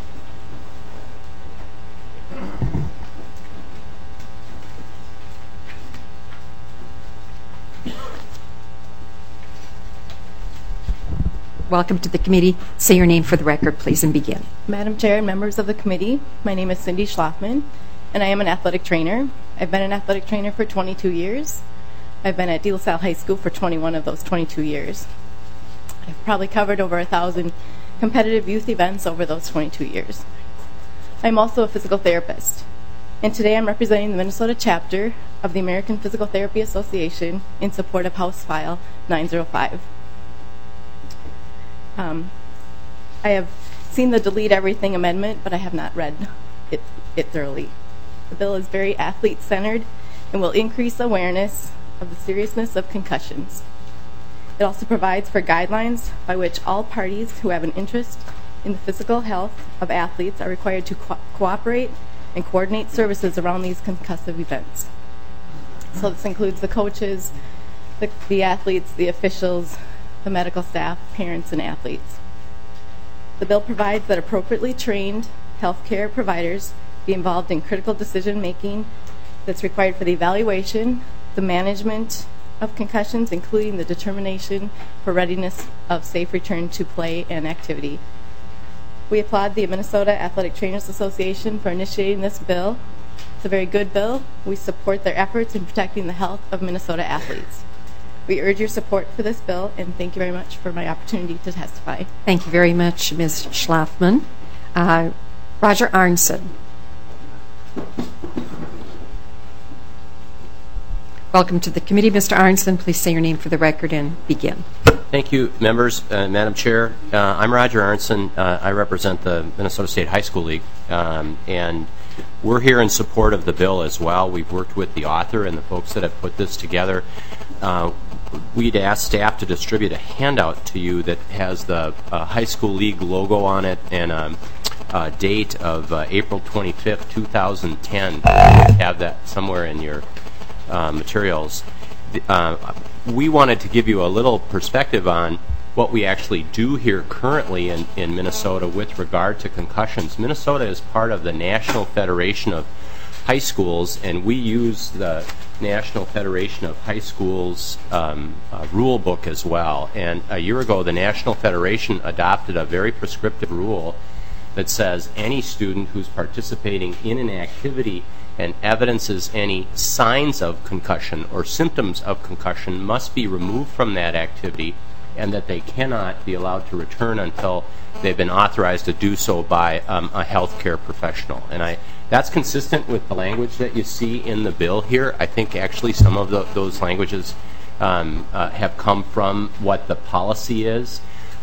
Speaker 1: Welcome to the committee. Say your name for the record, please, and begin.
Speaker 9: Madam Chair and members of the committee, my name is Cindy Schlafman, and I am an athletic trainer. I've been an athletic trainer for twenty-two years. I've been at De La Salle High School for twenty-one of those twenty-two years. I've probably covered over a thousand competitive youth events over those twenty-two years. I'm also a physical therapist, and today I'm representing the Minnesota chapter of the American Physical Therapy Association in support of House File nine oh five. Um, I have seen the delete everything amendment, but I have not read it, it thoroughly. The bill is very athlete-centered and will increase awareness of the seriousness of concussions. It also provides for guidelines by which all parties who have an interest in the physical health of athletes are required to co- cooperate and coordinate services around these concussive events. So this includes the coaches, the, the athletes, the officials, the medical staff, parents, and athletes. The bill provides that appropriately trained healthcare providers be involved in critical decision-making that's required for the evaluation, the management of concussions, including the determination for readiness of safe return to play and activity. We applaud the Minnesota Athletic Trainers Association for initiating this bill. It's a very good bill. We support their efforts in protecting the health of Minnesota athletes. We urge your support for this bill, and thank you very much for my opportunity to testify.
Speaker 1: Thank you very much, Miz Schlafman. Uh, Roger Arnson. Welcome to the committee, Mister Arnson. Please say your name for the record and begin.
Speaker 10: Thank you, members, uh, Madam Chair. Uh, I'm Roger Arnson. Uh, I represent the Minnesota State High School League, um, and we're here in support of the bill as well. We've worked with the author and the folks that have put this together. Uh, we'd asked staff to distribute a handout to you that has the uh, High School League logo on it and a, a date of uh, April twenty-fifth, two thousand ten. You have that somewhere in your uh, materials. Uh, we wanted to give you a little perspective on what we actually do here currently in, in Minnesota with regard to concussions. Minnesota is part of the National Federation of High Schools, and we use the National Federation of High Schools um, uh, rule book as well. And a year ago, the National Federation adopted a very prescriptive rule that says any student who's participating in an activity and evidences any signs of concussion or symptoms of concussion must be removed from that activity and that they cannot be allowed to return until they've been authorized to do so by um, a healthcare professional. And I, that's consistent with the language that you see in the bill here. I think actually some of the, those languages um, uh, have come from what the policy is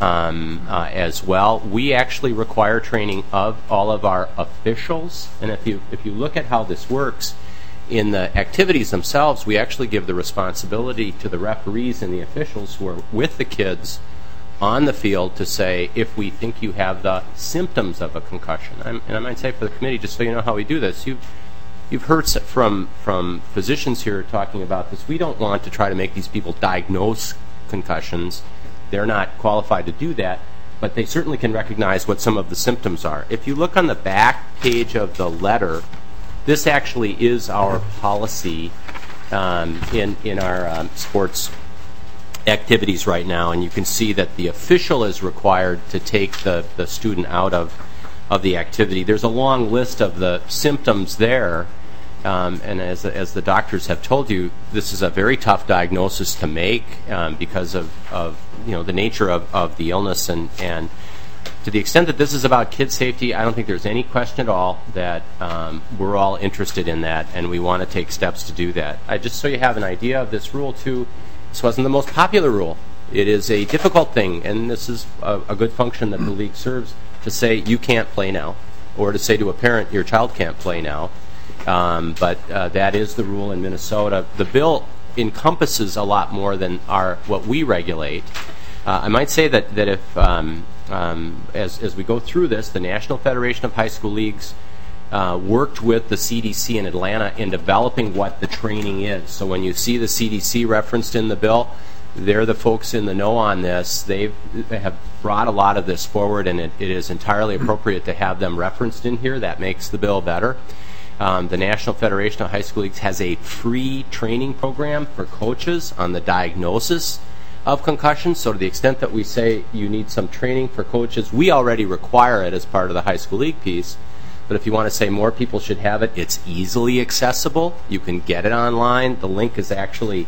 Speaker 10: um, uh, as well. We actually require training of all of our officials, and if you if you look at how this works, in the activities themselves, we actually give the responsibility to the referees and the officials who are with the kids on the field to say if we think you have the symptoms of a concussion. I'm, and I might say for the committee, just so you know how we do this, you've, you've heard from, from physicians here talking about this. We don't want to try to make these people diagnose concussions. They're not qualified to do that, but they certainly can recognize what some of the symptoms are. If you look on the back page of the letter, this actually is our policy um, in, in our um, sports activities right now, and you can see that the official is required to take the, the student out of, of the activity. There's a long list of the symptoms there, um, and as, as the doctors have told you, this is a very tough diagnosis to make um, because of, of you know the nature of, of the illness, and, and to the extent that this is about kid safety, I don't think there's any question at all that um, we're all interested in that, and we want to take steps to do that. I, just so you have an idea of this rule, too, this wasn't the most popular rule. It is a difficult thing, and this is a, a good function that the league serves, to say you can't play now, or to say to a parent your child can't play now. Um, but uh, that is the rule in Minnesota. The bill encompasses a lot more than our what we regulate. Uh, I might say that, that if, um, um, as, as we go through this, the National Federation of High School Leagues Uh, worked with the C D C in Atlanta in developing what the training is. So when you see the C D C referenced in the bill, they're the folks in the know on this. They've, they have brought a lot of this forward, and it, it is entirely appropriate to have them referenced in here. That makes the bill better. Um, the National Federation of High School Leagues has a free training program for coaches on the diagnosis of concussions. So to the extent that we say you need some training for coaches, we already require it as part of the high school league piece. But if you want to say more people should have it, it's easily accessible. You can get it online. The link is actually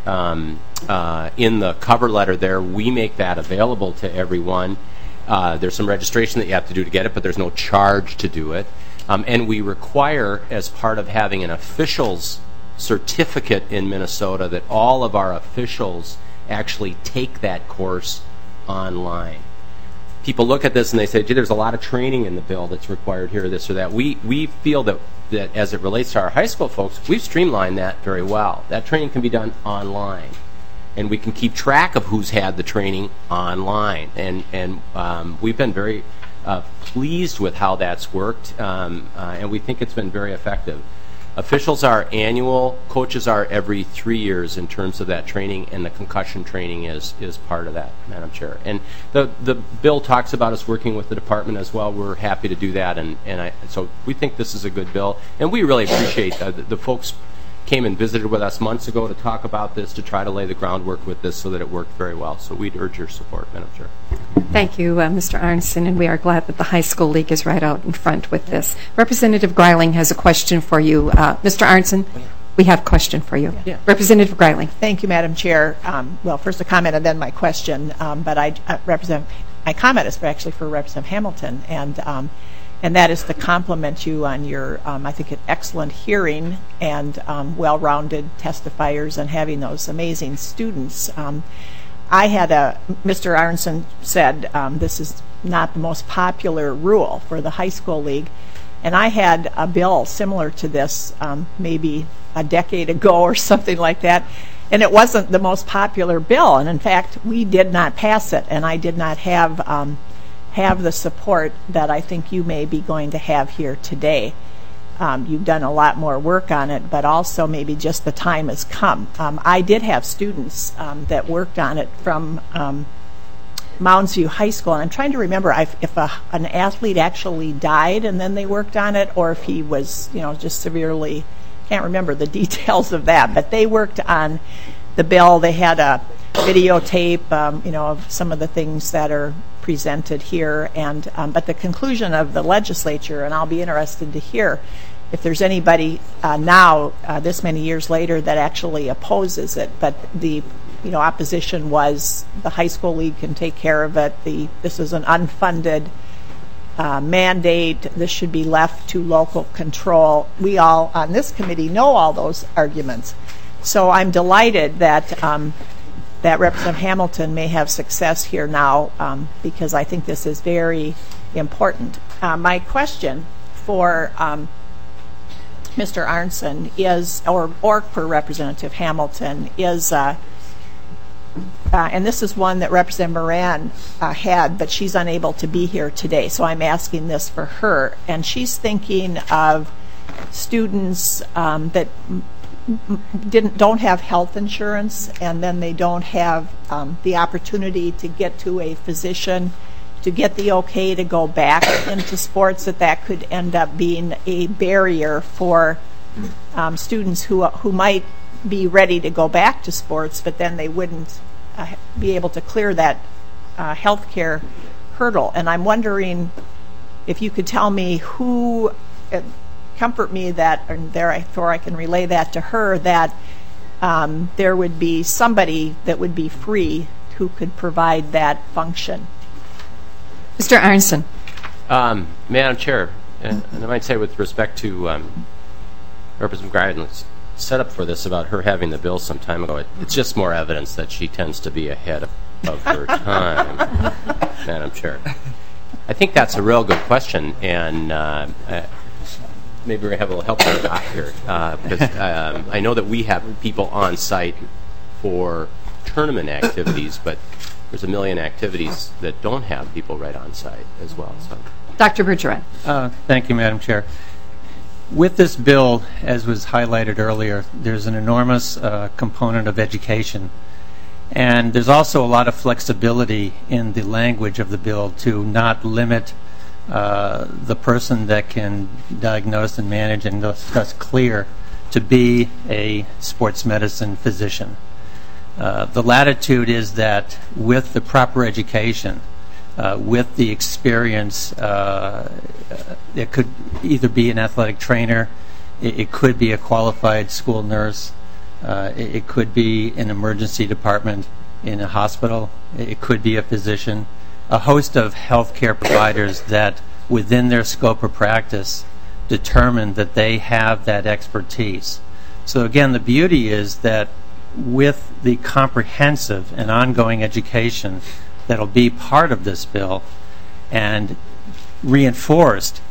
Speaker 10: um, uh, in the cover letter there. We make that available to everyone. Uh, there's some registration that you have to do to get it, but there's no charge to do it. Um, and we require, as part of having an official's certificate in Minnesota, that all of our officials actually take that course online. People look at this and they say, gee, there's a lot of training in the bill that's required here, this or that. We we feel that, that as it relates to our high school folks, we've streamlined that very well. That training can be done online, and we can keep track of who's had the training online. And, and um, we've been very uh, pleased with how that's worked, um, uh, and we think it's been very effective. Officials are annual, coaches are every three years in terms of that training, and the concussion training is is part of that, Madam Chair. And the the bill talks about us working with the department as well. We're happy to do that, and, and I, so we think this is a good bill, and we really appreciate uh, the, the folks came and visited with us months ago to talk about this, to try to lay the groundwork with this so that it worked very well. So we'd urge your support, Madam Chair.
Speaker 1: Thank you, uh, Mister Arnson, and we are glad that the High School League is right out in front with this. Representative Greiling has a question for you. Uh, Mister Arnson, we have a question for you.
Speaker 11: Yeah.
Speaker 1: Representative Greiling.
Speaker 11: Thank you, Madam Chair. Um, well, first a comment and then my question, um, but I uh, represent, my comment is actually for Representative Hamilton, and um, and that is to compliment you on your, um, I think, an excellent hearing and um, well-rounded testifiers and having those amazing students. Um, I had a, Mister Arnson said um, this is not the most popular rule for the high school league, and I had a bill similar to this um, maybe a decade ago or something like that, and it wasn't the most popular bill, and in fact we did not pass it, and I did not have um, have the support that I think you may be going to have here today. Um, you've done a lot more work on it, but also maybe just the time has come. Um, I did have students um, that worked on it from um, Mounds View High School, and I'm trying to remember if, if a, an athlete actually died and then they worked on it, or if he was, you know, just severely, can't remember the details of that, but they worked on the bill. They had a videotape, um, you know, of some of the things that are presented here, and um, but the conclusion of the legislature, and I'll be interested to hear if there's anybody uh, now, uh, this many years later, that actually opposes it. But the you know, opposition was the high school league can take care of it. The this is an unfunded uh, mandate. This should be left to local control. We all on this committee know all those arguments. So I'm delighted that um, that Representative Hamilton may have success here now um, because I think this is very important. Uh, my question for um, Mister Arnson is, or, or for Representative Hamilton, is, uh, uh, and this is one that Representative Moran uh, had, but she's unable to be here today, so I'm asking this for her. And she's thinking of students um, that didn't don't have health insurance, and then they don't have um, the opportunity to get to a physician to get the okay to go back into sports, that that could end up being a barrier for um, students who who might be ready to go back to sports, but then they wouldn't uh, be able to clear that uh, health care hurdle. And I'm wondering if you could tell me who, uh, comfort me that, and therefore I can relay that to her, that um, there would be somebody that would be free who could provide that function.
Speaker 1: Mister Arnson.
Speaker 10: Um, Madam Chair, and, and I might say with respect to um, Representative Greiden's setup for this about her having the bill some time ago, it, it's just more evidence that she tends to be ahead of, of her time, Madam Chair. I think that's a real good question, and uh, uh, maybe we have a little help from Doc here, uh, because um, I know that we have people on site for tournament activities, but there's a million activities that don't have people right on site as well. So,
Speaker 1: Doctor Bergeron.
Speaker 6: Uh, thank you, Madam Chair. With this bill, as was highlighted earlier, there's an enormous uh, component of education. And there's also a lot of flexibility in the language of the bill to not limit uh, the person that can diagnose and manage and thus clear to be a sports medicine physician. Uh, the latitude is that with the proper education, uh, with the experience, uh, it could either be an athletic trainer, it, it could be a qualified school nurse, uh, it, it could be an emergency department in a hospital, it, it could be a physician, a host of healthcare providers that within their scope of practice determine that they have that expertise. So again, the beauty is that with the comprehensive and ongoing education that'll be part of this bill and reinforced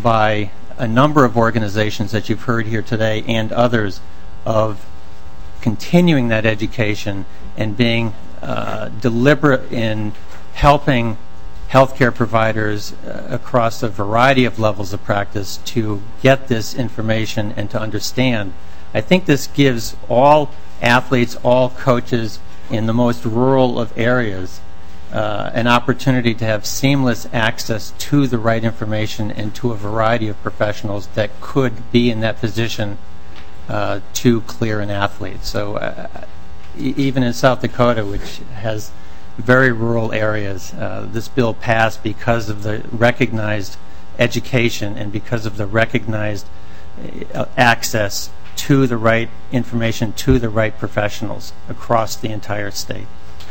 Speaker 6: by a number of organizations that you've heard here today and others of continuing that education and being uh, deliberate in helping healthcare providers uh, across a variety of levels of practice to get this information and to understand. I think this gives all athletes, all coaches in the most rural of areas uh, an opportunity to have seamless access to the right information and to a variety of professionals that could be in that position uh, to clear an athlete. So uh, e- even in South Dakota, which has very rural areas, uh, this bill passed because of the recognized education and because of the recognized uh, access to the right information, to the right professionals across the entire state.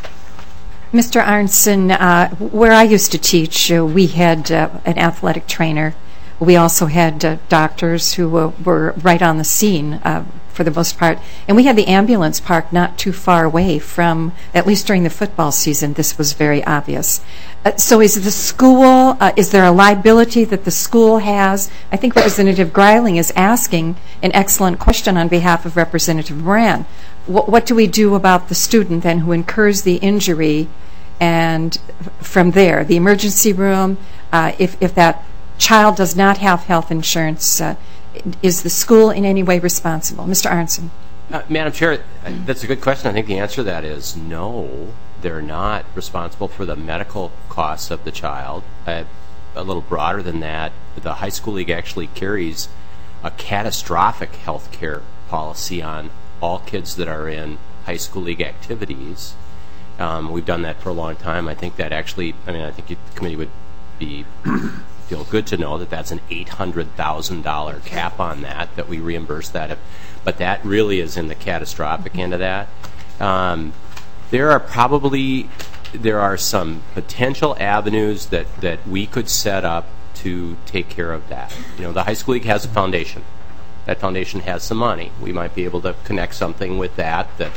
Speaker 1: Mister Arnson, uh, where I used to teach, uh, we had uh, an athletic trainer. We also had uh, doctors who uh, were right on the scene uh, for the most part. And we had the ambulance park not too far away from, at least during the football season, this was very obvious. Uh, so is the school, uh, is there a liability that the school has? I think Representative Greiling is asking an excellent question on behalf of Representative Moran. What, what do we do about the student then who incurs the injury, and from there, the emergency room, uh, if, if that child does not have health insurance, uh, is the school in any way responsible? Mister Arnson.
Speaker 10: Uh, Madam Chair, that's a good question. I think the answer to that is no. They're not responsible for the medical costs of the child. Uh, a little broader than that, the high school league actually carries a catastrophic health care policy on all kids that are in high school league activities. Um, we've done that for a long time. I think that actually, I mean, I think the committee would be feel good to know that that's an eight hundred thousand dollars cap on that, that we reimburse that. But that really is in the catastrophic end of that. Um, There are probably there are some potential avenues that, that we could set up to take care of that. You know, the high school league has a foundation. That foundation has some money. We might be able to connect something with that, that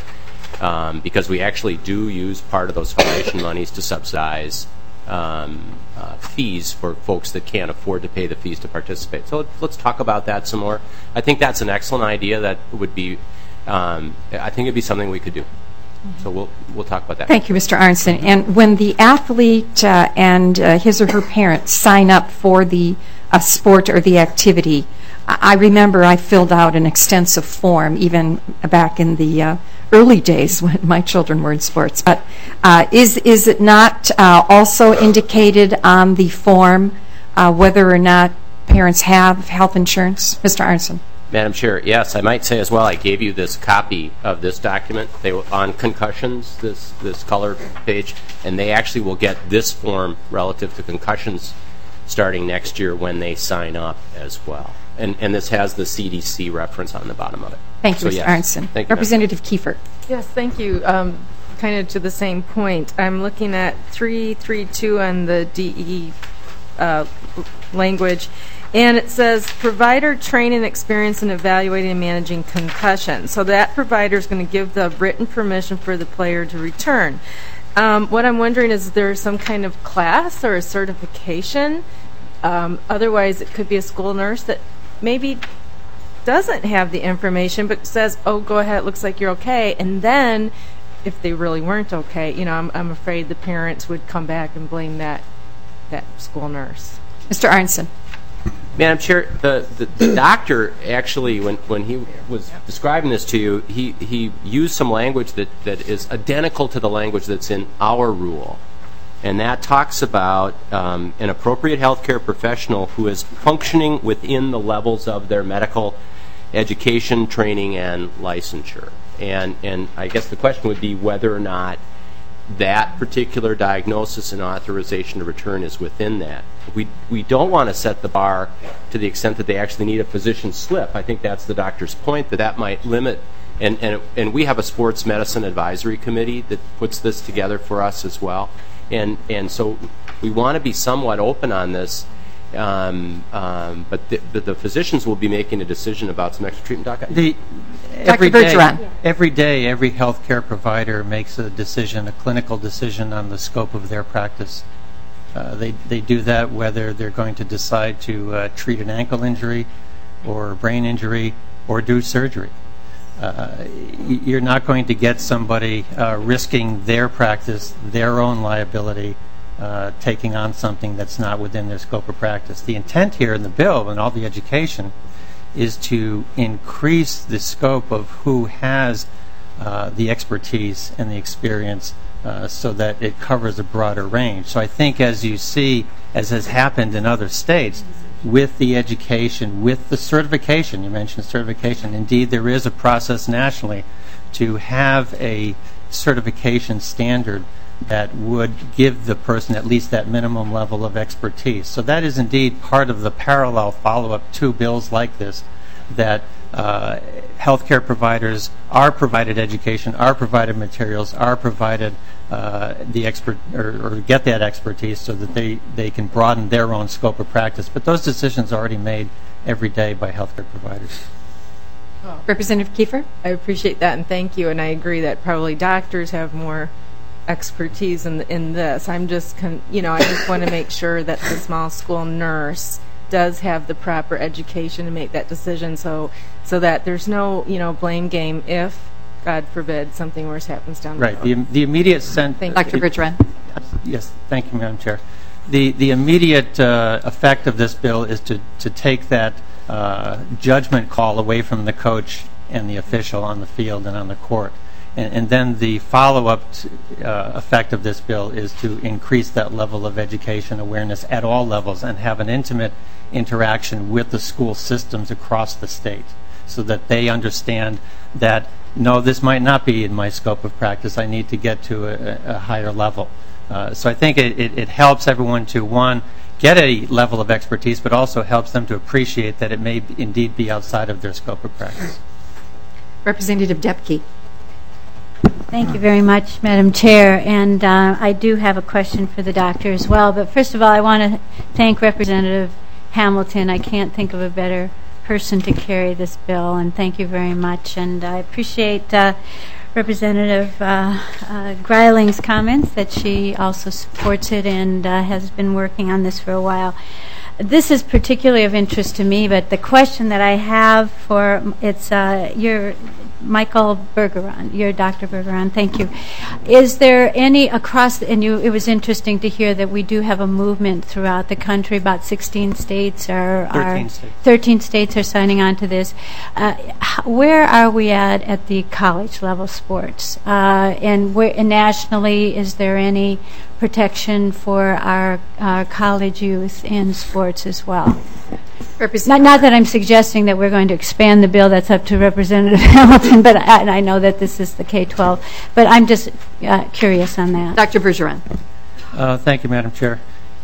Speaker 10: um, because we actually do use part of those foundation monies to subsidize um, uh, fees for folks that can't afford to pay the fees to participate. So let's talk about that some more. I think that's an excellent idea. That would be, um, I think it'd be something we could do. So we'll we'll talk about that.
Speaker 1: Thank you, Mister Arnson. And when the athlete uh, and uh, his or her parents sign up for the uh, sport or the activity, I remember I filled out an extensive form even back in the uh, early days when my children were in sports. But uh, is is it not uh, also indicated on the form uh, whether or not parents have health insurance, Mister Arnson?
Speaker 10: Madam Chair, yes, I might say as well, I gave you this copy of this document. They were on concussions, this this color page, and they actually will get this form relative to concussions starting next year when they sign up as well. And and this has the C D C reference on the bottom of it.
Speaker 1: Thank you,
Speaker 10: So,
Speaker 1: Mister
Speaker 10: yes.
Speaker 1: Arnson.
Speaker 10: Thank you,
Speaker 1: Representative Kiefer.
Speaker 12: Yes, thank you. Um, kind of to the same point, I'm looking at three three two on the D E uh, language, and it says provider training experience in evaluating and managing concussion. So that provider is going to give the written permission for the player to return. Um, what I'm wondering is, is there some kind of class or a certification? Um, otherwise, it could be a school nurse that maybe doesn't have the information but says, oh, go ahead, it looks like you're okay. And then if they really weren't okay, you know, I'm, I'm afraid the parents would come back and blame that that school nurse.
Speaker 1: Mister Arnson.
Speaker 10: Madam Chair, the, the, the doctor actually, when, when he was describing this to you, he, he used some language that, that is identical to the language that's in our rule. And that talks about um, an appropriate healthcare professional who is functioning within the levels of their medical education, training, and licensure. And, and I guess the question would be whether or not that particular diagnosis and authorization to return is within that. We, we don't want to set the bar to the extent that they actually need a physician's slip. I think that's the doctor's point, that that might limit. And, and, and we have a sports medicine advisory committee that puts this together for us as well. And, and so we want to be somewhat open on this, um, um, but, the, but the physicians will be making a decision about some extra treatment. Doc?
Speaker 6: The, every day, every day, every healthcare provider makes a decision, a clinical decision on the scope of their practice. Uh, they, they do that whether they're going to decide to uh, treat an ankle injury or a brain injury or do surgery. Uh, you're not going to get somebody uh, risking their practice, their own liability, uh, taking on something that's not within their scope of practice. The intent here in the bill and all the education is to increase the scope of who has uh, the expertise and the experience uh, so that it covers a broader range. So I think as you see, as has happened in other states, with the education, with the certification, you mentioned certification, indeed there is a process nationally to have a certification standard that would give the person at least that minimum level of expertise. So that is indeed part of the parallel follow-up to bills like this, that uh, healthcare providers are provided education, are provided materials, are provided uh, the expert or, or get that expertise so that they, they can broaden their own scope of practice. But those decisions are already made every day by healthcare providers.
Speaker 12: Oh.
Speaker 1: Representative Kiefer?
Speaker 12: I appreciate that, and thank you. And I agree that probably doctors have more expertise in in this. I'm just, con- you know, I just want to make sure that the small school nurse does have the proper education to make that decision, so so that there's no, you know, blame game if, God forbid, something worse happens down the road.
Speaker 6: Right. The, the immediate sense.
Speaker 1: Doctor Bergeron.
Speaker 6: Yes. Thank you, Madam Chair. The the immediate uh, effect of this bill is to to take that uh, judgment call away from the coach and the official on the field and on the court. And, and then the follow-up uh, effect of this bill is to increase that level of education awareness at all levels and have an intimate interaction with the school systems across the state so that they understand that, no, this might not be in my scope of practice. I need to get to a, a higher level. Uh, so I think it, it, it helps everyone to, one, get a level of expertise, but also helps them to appreciate that it may indeed be outside of their scope of practice.
Speaker 1: Representative Depke.
Speaker 13: Thank you very much, Madam Chair. And uh, I do have a question for the doctor as well. But first of all, I want to thank Representative Hamilton. I can't think of a better person to carry this bill, and thank you very much. And I appreciate uh, Representative uh, uh, Greiling's comments that she also supports it and uh, has been working on this for a while. This is particularly of interest to me, but the question that I have for it's uh, your Michael Bergeron, your Doctor Bergeron, thank you. Is there any across, and you, it was interesting to hear that we do have a movement throughout the country, about sixteen states are,
Speaker 6: thirteen
Speaker 13: are
Speaker 6: states.
Speaker 13: thirteen states are signing on to this. Uh, h- where are we at at the college level sports? Uh, and, where, and nationally, is there any protection for our, our college youth in sports as well? Not, not that I'm suggesting that we're going to expand the bill. That's up to Representative Hamilton, but I, and I know that this is the K twelve. But I'm just uh, curious on that.
Speaker 1: Doctor Bergeron.
Speaker 6: Uh, thank you, Madam Chair.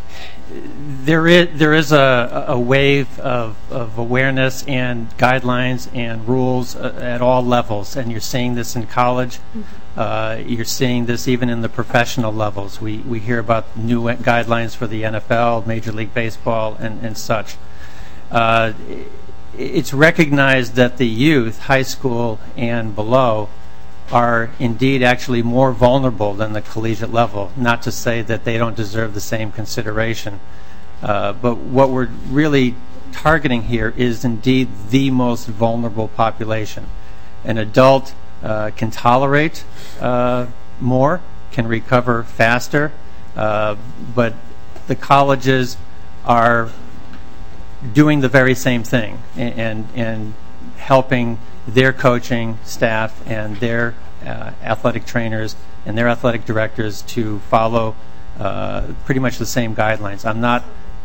Speaker 6: There is, there is a, a wave of, of awareness and guidelines and rules uh, at all levels, and you're seeing this in college. Mm-hmm. Uh, you're seeing this even in the professional levels. We, we hear about new guidelines for the N F L, Major League Baseball, and, and such. Uh, it's recognized that the youth, high school and below, are indeed actually more vulnerable than the collegiate level. Not to say that they don't deserve the same consideration, uh, but what we're really targeting here is indeed the most vulnerable population. An adult uh, can tolerate uh, more, can recover faster, uh, but the colleges are doing the very same thing and, and, and helping their coaching staff and their uh, athletic trainers and their athletic directors to follow uh, pretty much the same guidelines. I'm not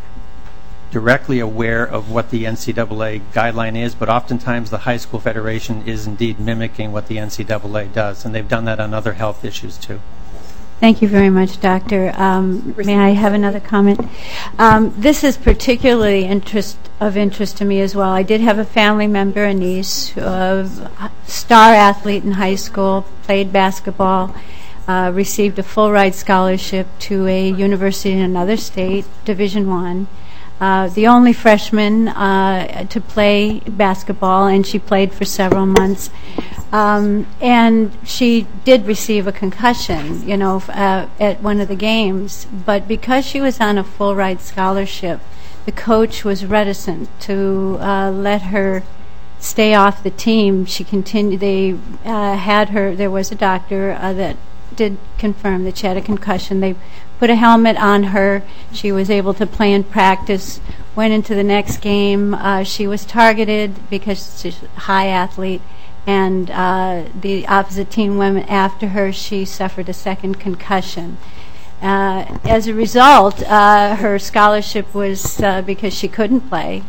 Speaker 6: directly aware of what the N C double A guideline is, but oftentimes the high school federation is indeed mimicking what the N C double A does, and they've done that on other health issues too.
Speaker 13: Thank you very much, Doctor. Um, may I have another comment? Um, this is particularly interest of interest to me as well. I did have a family member, a niece, a star athlete in high school, played basketball, uh, received a full ride scholarship to a university in another state, Division One. Uh, the only freshman uh, to play basketball, and she played for several months. Um, and she did receive a concussion, you know, uh, at one of the games. But because she was on a full ride scholarship, the coach was reticent to uh, let her stay off the team. She continued. They uh, had her. There was a doctor uh, that did confirm that she had a concussion. They put a helmet on her. She was able to play in practice. Went into the next game. Uh, she was targeted because she's a high athlete. And uh, the opposite team went after her. She suffered a second concussion. Uh, as a result, uh, her scholarship was, uh, because she couldn't play,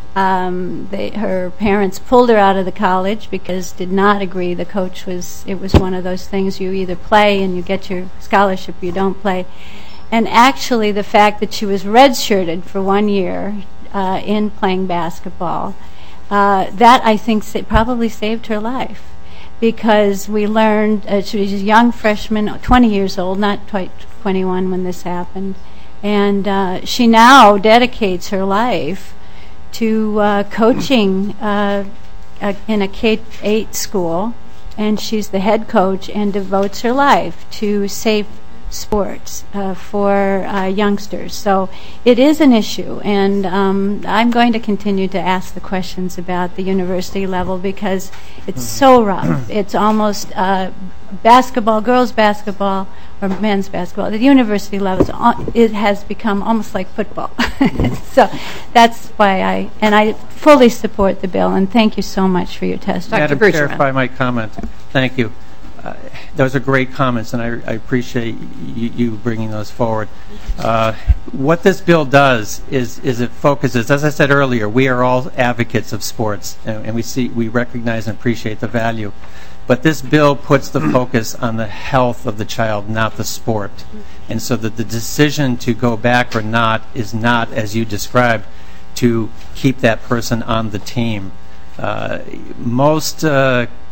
Speaker 13: um, they, her parents pulled her out of the college because did not agree. The coach was, it was one of those things, you either play and you get your scholarship, you don't play. And actually the fact that she was redshirted for one year uh, in playing basketball, Uh, that, I think, sa- probably saved her life, because we learned uh, she was a young freshman, twenty years old, not quite twenty-one when this happened, and uh, she now dedicates her life to uh, coaching uh, uh, in a K eight school, and she's the head coach and devotes her life to safe sports uh, for uh, youngsters. So it is an issue, and um, I'm going to continue to ask the questions about the university level because it's so rough. It's almost uh, basketball, girls basketball, or men's basketball. The university level, it has become almost like football. So that's why I, and I fully support the bill, and thank you so much for your testimony.
Speaker 6: Madam Chair, if I might comment. Thank you. Uh, those are great comments, and I, I appreciate you, you bringing those forward. Uh, what this bill does is, is it focuses, as I said earlier, we are all advocates of sports, and, and we see, we recognize and appreciate the value. But this bill puts the focus on the health of the child, not the sport. And so that the decision to go back or not is not, as you described, to keep that person on the team. Uh, most uh,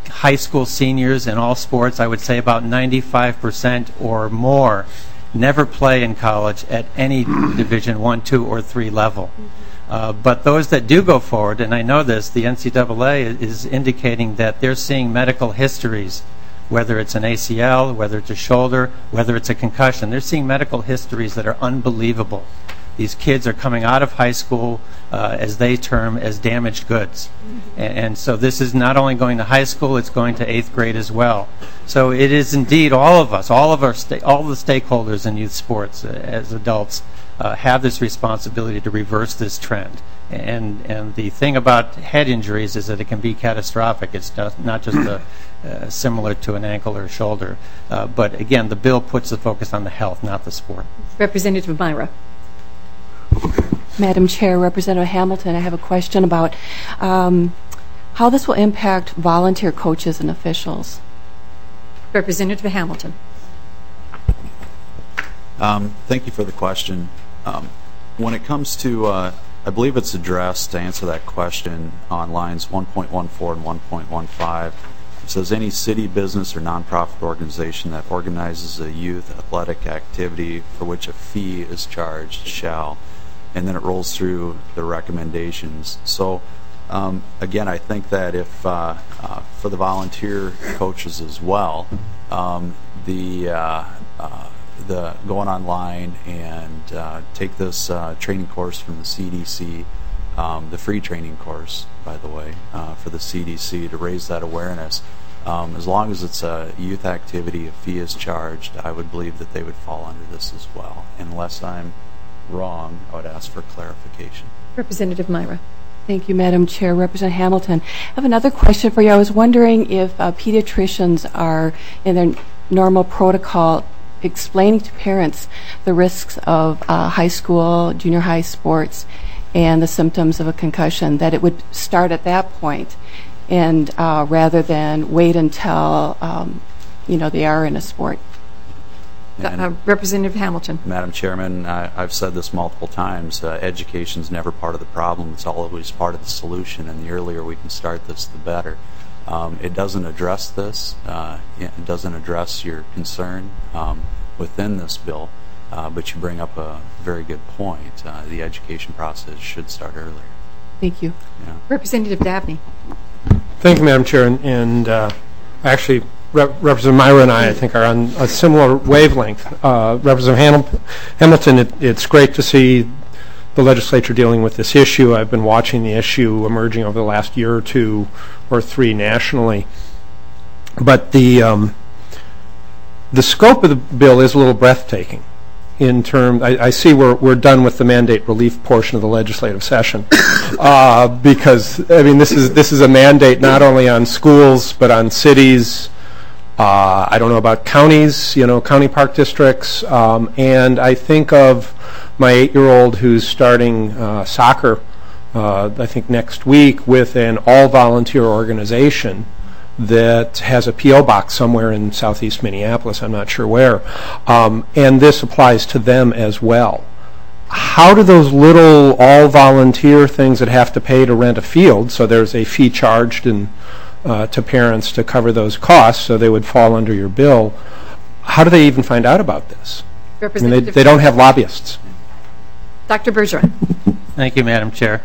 Speaker 6: high school seniors in all sports, I would say about ninety-five percent or more never play in college at any Division one, two, or three level. Uh, but those that do go forward, and I know this, the N C double A is indicating that they're seeing medical histories, whether it's an A C L, whether it's a shoulder, whether it's a concussion. They're seeing medical histories that are unbelievable. These kids are coming out of high school, uh, as they term, as damaged goods. Mm-hmm. and, and so this is not only going to high school, it's going to eighth grade as well. So it is indeed all of us, all of our sta- all the stakeholders in youth sports uh, as adults uh, have this responsibility to reverse this trend. And and the thing about head injuries is that it can be catastrophic. It's not, not just a, uh, similar to an ankle or shoulder. Uh, but again, the bill puts the focus on the health, not the sport.
Speaker 1: Representative Myra.
Speaker 14: Madam Chair, Representative Hamilton, I have a question about um, how this will impact volunteer coaches and officials.
Speaker 1: Representative Hamilton.
Speaker 2: Um, thank you for the question. Um, when it comes to, uh, I believe it's addressed to answer that question on lines one point one four and one point one five. It says any city, business, or nonprofit organization that organizes a youth athletic activity for which a fee is charged shall. And then it rolls through the recommendations. So, um, again, I think that if uh, uh, for the volunteer coaches as well, um, the uh, uh, the going online and uh, take this uh, training course from the C D C, um, the free training course, by the way, uh, for the C D C to raise that awareness. Um, as long as it's a youth activity, a fee is charged, I would believe that they would fall under this as well, unless I'm wrong, I would ask for clarification.
Speaker 1: Representative Myra.
Speaker 14: Thank you, Madam Chair. Representative Hamilton, I have another question for you. I was wondering if uh, pediatricians are, in their normal protocol, explaining to parents the risks of uh, high school, junior high sports, and the symptoms of a concussion, that it would start at that point, and uh, rather than wait until um, you know they are in a sport.
Speaker 1: Uh, Representative Hamilton.
Speaker 2: Madam Chairman, I, I've said this multiple times. Uh, education is never part of the problem. It's always part of the solution, and the earlier we can start this, the better. Um, it doesn't address this. Uh, it doesn't address your concern um, within this bill, uh, but you bring up a very good point. Uh, the education process should start earlier.
Speaker 14: Thank you.
Speaker 1: Yeah. Representative Dabney.
Speaker 15: Thank you, Madam Chair. And, and uh, actually, Rep Representative Myra and I, I think, are on a similar wavelength. Uh, Representative Ham Hamilton, it, it's great to see the legislature dealing with this issue. I've been watching the issue emerging over the last year or two or three nationally. But the um, the scope of the bill is a little breathtaking. In terms, I, I see we're we're done with the mandate relief portion of the legislative session, uh, because I mean this is this is a mandate not only on schools but on cities. Uh, I don't know about counties, you know, county park districts, um, and I think of my eight-year-old who's starting uh, soccer, uh, I think next week, with an all-volunteer organization that has a P O box somewhere in southeast Minneapolis, I'm not sure where, um, and this applies to them as well. How do those little all-volunteer things that have to pay to rent a field, so there's a fee charged and Uh, to parents to cover those costs, so they would fall under your bill, how do they even find out about this? I mean, they, they don't have lobbyists.
Speaker 1: Doctor Bergeron.
Speaker 6: Thank you, Madam Chair.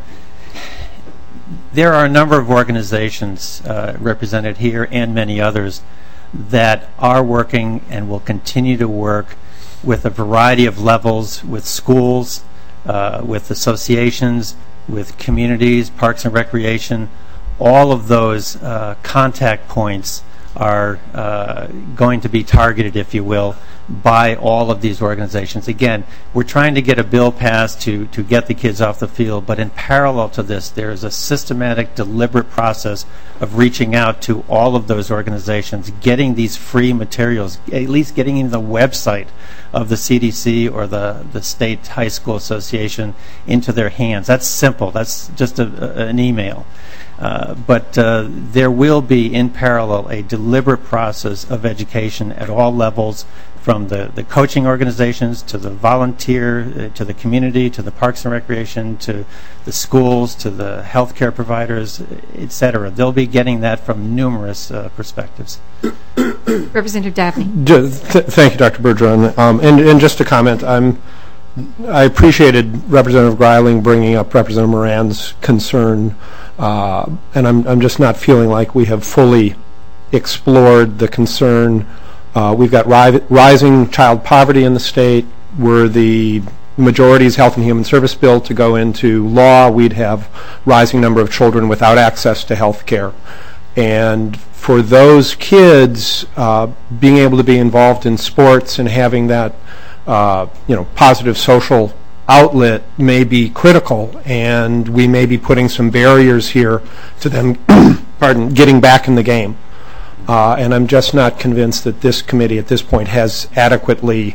Speaker 6: There are a number of organizations uh, represented here and many others that are working and will continue to work with a variety of levels, with schools, uh, with associations, with communities, parks and recreation. All of those uh, contact points are uh, going to be targeted, if you will, by all of these organizations. Again, we're trying to get a bill passed to, to get the kids off the field, but in parallel to this, there is a systematic, deliberate process of reaching out to all of those organizations, getting these free materials, at least getting in the website of the C D C or the, the State High School Association into their hands. That's simple. That's just a, a, an email. Uh, but uh, there will be, in parallel, a deliberate process of education at all levels, from the, the coaching organizations to the volunteer, uh, to the community, to the Parks and Recreation, to the schools, to the healthcare providers, et cetera. They'll be getting that from numerous uh, perspectives.
Speaker 1: Representative Dabney.
Speaker 15: Th- Thank you, Doctor Bergeron. Um, and, and just to comment, I'm, I appreciated Representative Greiling bringing up Representative Moran's concern, uh, and I'm, I'm just not feeling like we have fully explored the concern. Uh, we've got ri- rising child poverty in the state. Were the majority's Health and Human Service bill to go into law, we'd have rising number of children without access to health care. And for those kids, uh, being able to be involved in sports and having that uh, you know, positive social outlet may be critical, and we may be putting some barriers here to them pardon, getting back in the game. Uh, and I'm just not convinced that this committee at this point has adequately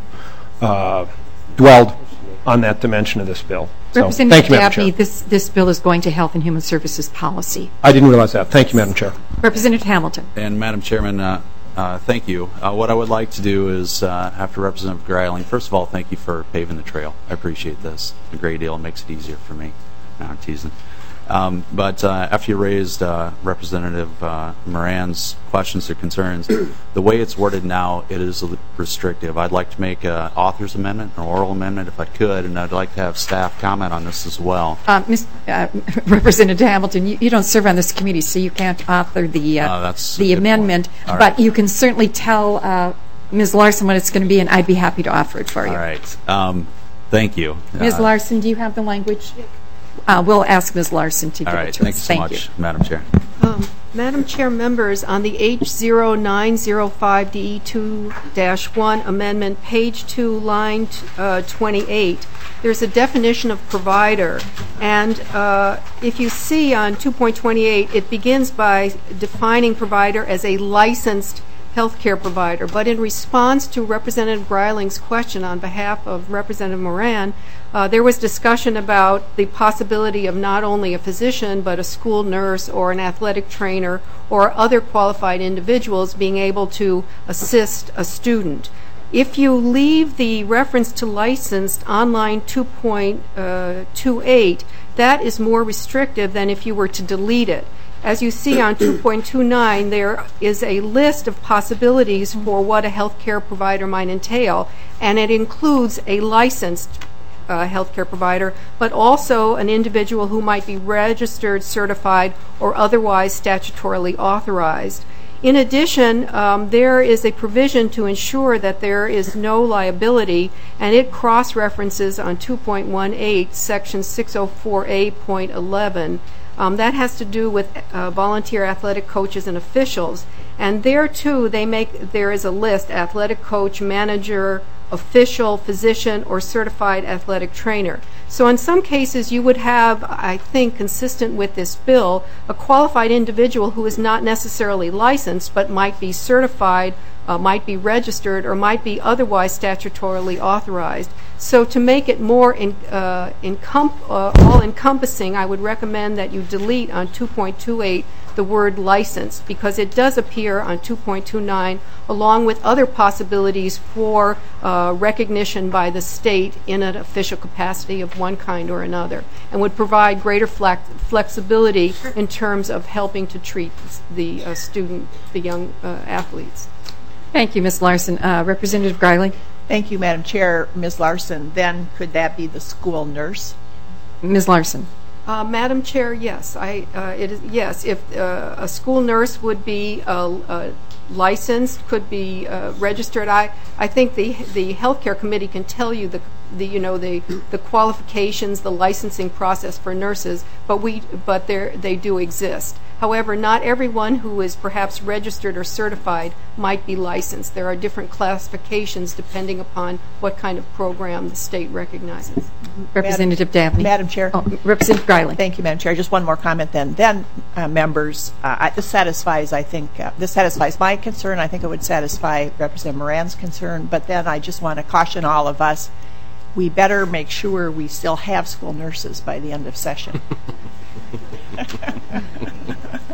Speaker 15: uh, dwelled on that dimension of this bill. So,
Speaker 1: Representative
Speaker 15: thank you, Madam
Speaker 1: Dabney,
Speaker 15: Chair.
Speaker 1: this, this bill is going to Health and Human Services policy.
Speaker 15: I didn't realize that. Thank you, Madam Chair.
Speaker 1: Representative Hamilton.
Speaker 2: And Madam Chairman, uh, uh, thank you. Uh, what I would like to do is, uh, after Representative Greiling, first of all, thank you for paving the trail. I appreciate this a great deal. It makes it easier for me. No, I'm teasing. Um, but uh, after you raised uh, Representative uh, Moran's questions or concerns, the way it's worded now, it is restrictive. I'd like to make an author's amendment, an oral amendment if I could, and I'd like to have staff comment on this as well.
Speaker 1: Uh, Miz Uh, Representative Hamilton, you, you don't serve on this committee, so you can't author the, uh,
Speaker 2: Uh, that's
Speaker 1: the
Speaker 2: a good
Speaker 1: amendment,
Speaker 2: point. All
Speaker 1: but
Speaker 2: right.
Speaker 1: you can certainly tell uh, Miz Larson what it's going to be, and I'd be happy to offer it for you.
Speaker 2: All right. Um, thank you.
Speaker 1: Miz
Speaker 2: Uh,
Speaker 1: Larson, do you have the language? Uh, we'll ask Miz Larson to
Speaker 2: All
Speaker 1: give
Speaker 2: right.
Speaker 1: it to
Speaker 2: Thank
Speaker 1: us.
Speaker 2: you so much, Madam Chair.
Speaker 16: Um, Madam Chair, members, on the H zero nine zero five D E two dash one amendment, page two, line uh, twenty-eight, there's a definition of provider. And uh, if you see on two point twenty-eight, it begins by defining provider as a licensed healthcare provider. But in response to Representative Greiling's question on behalf of Representative Moran, uh, there was discussion about the possibility of not only a physician, but a school nurse or an athletic trainer or other qualified individuals being able to assist a student. If you leave the reference to licensed on line two point two eight, that is more restrictive than if you were to delete it. As you see on two point two nine, there is a list of possibilities for what a healthcare provider might entail, and it includes a licensed uh, healthcare provider, but also an individual who might be registered, certified, or otherwise statutorily authorized. In addition, um, there is a provision to ensure that there is no liability, and it cross-references on two point one eight, section six oh four A point eleven. Um, that has to do with uh, volunteer athletic coaches and officials. And there, too, they make there is a list: athletic coach, manager, official, physician, or certified athletic trainer. So in some cases, you would have, I think, consistent with this bill, a qualified individual who is not necessarily licensed, but might be certified, uh, might be registered, or might be otherwise statutorily authorized. So to make it more in, uh, encom- uh, all-encompassing, I would recommend that you delete on two point two eight the word licensed, because it does appear on two point two nine along with other possibilities for uh, recognition by the state in an official capacity of one kind or another, and would provide greater flex- flexibility in terms of helping to treat the uh, student, the young uh, athletes.
Speaker 1: Thank you, Miz Larson. Uh, Representative Greiling.
Speaker 11: Thank you, Madam Chair. Miz Larson, then could that be the school nurse?
Speaker 1: Miz Larson.
Speaker 16: Uh, Madam Chair, yes. I, uh, it is, yes, if uh, a school nurse would be uh, uh, licensed, could be uh, registered, I, I think the the healthcare committee can tell you the, the you know the the qualifications, the licensing process for nurses, but we but they they do exist. However, not everyone who is perhaps registered or certified might be licensed. There are different classifications depending upon what kind of program the state recognizes.
Speaker 1: Representative Dabney.
Speaker 11: Madam Chair.
Speaker 1: Oh, Representative Greiling.
Speaker 11: Thank you, Madam Chair. Just one more comment then. Then, uh, members, uh, I, this satisfies, I think, uh, this satisfies my concern. I think it would satisfy Representative Moran's concern. But then I just want to caution all of us, we better make sure we still have school nurses by the end of session.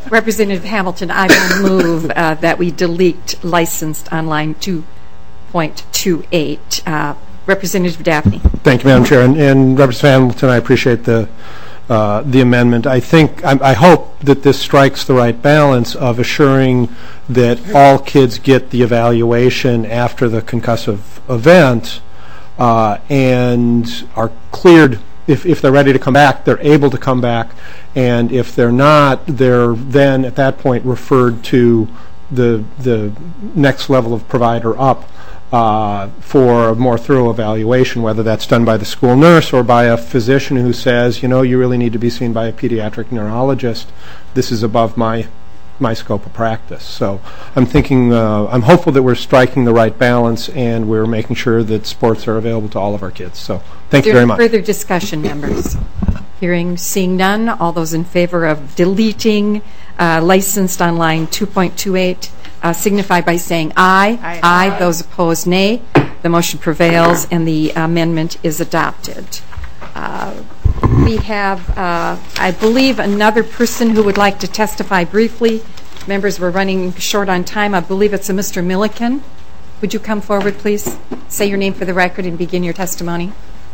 Speaker 1: Representative Hamilton, I will move uh, that we delete licensed on line two point two eight. Uh, Representative Daphne.
Speaker 15: Thank you, Madam Chair. And, and Representative Hamilton, I appreciate the uh, the amendment. I think, I, I hope that this strikes the right balance of assuring that all kids get the evaluation after the concussive event uh, and are cleared. If, if they're ready to come back, they're able to come back, and if they're not, they're then at that point referred to the the next level of provider up uh, for a more thorough evaluation, whether that's done by the school nurse or by a physician who says, you know, you really need to be seen by a pediatric neurologist. This is above my my scope of practice. So I'm thinking, uh, I'm hopeful that we're striking the right balance and we're making sure that sports are available to all of our kids. So thank you very much.
Speaker 1: Further discussion, members? Hearing, seeing none, all those in favor of deleting uh, licensed on line two point two eight uh, signify by saying aye.
Speaker 11: Aye.
Speaker 1: Aye. Those opposed, nay. The motion prevails and the amendment is adopted. Uh, we have, uh, I believe, another person who would like to testify briefly. Members, we're running short on time. I believe it's a Mister Milliken. Would you come forward, please? Say your name for the record and begin your testimony.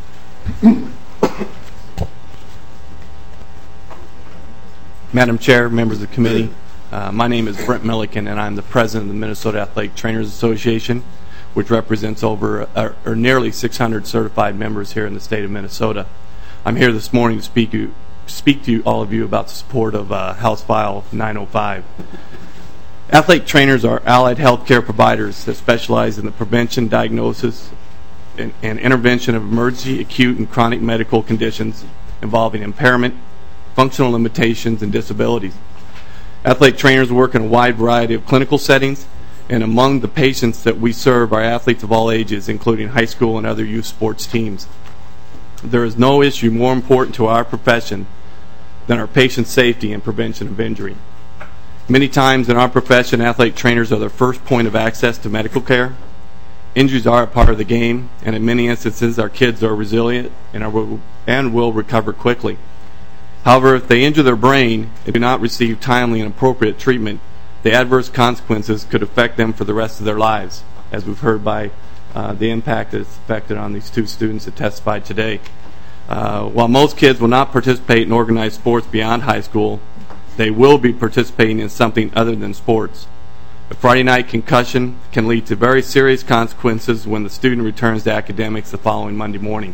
Speaker 17: Madam Chair, members of the committee, uh, my name is Brent Milliken, and I'm the president of the Minnesota Athletic Trainers Association, which represents over uh, or nearly six hundred certified members here in the state of Minnesota. I'm here this morning to speak to, speak to all of you about the support of uh, House File nine oh five. Athletic trainers are allied healthcare providers that specialize in the prevention, diagnosis, and, and intervention of emergency, acute, and chronic medical conditions involving impairment, functional limitations, and disabilities. Athletic trainers work in a wide variety of clinical settings, and among the patients that we serve are athletes of all ages, including high school and other youth sports teams. There is no issue more important to our profession than our patient safety and prevention of injury. Many times in our profession, athletic trainers are the first point of access to medical care. Injuries are a part of the game, and in many instances, our kids are resilient and, are, and will recover quickly. However, if they injure their brain and do not receive timely and appropriate treatment, the adverse consequences could affect them for the rest of their lives, as we've heard by uh, the impact that's affected on these two students that testified today. Uh, while most kids will not participate in organized sports beyond high school, they will be participating in something other than sports. A Friday night concussion can lead to very serious consequences when the student returns to academics the following Monday morning.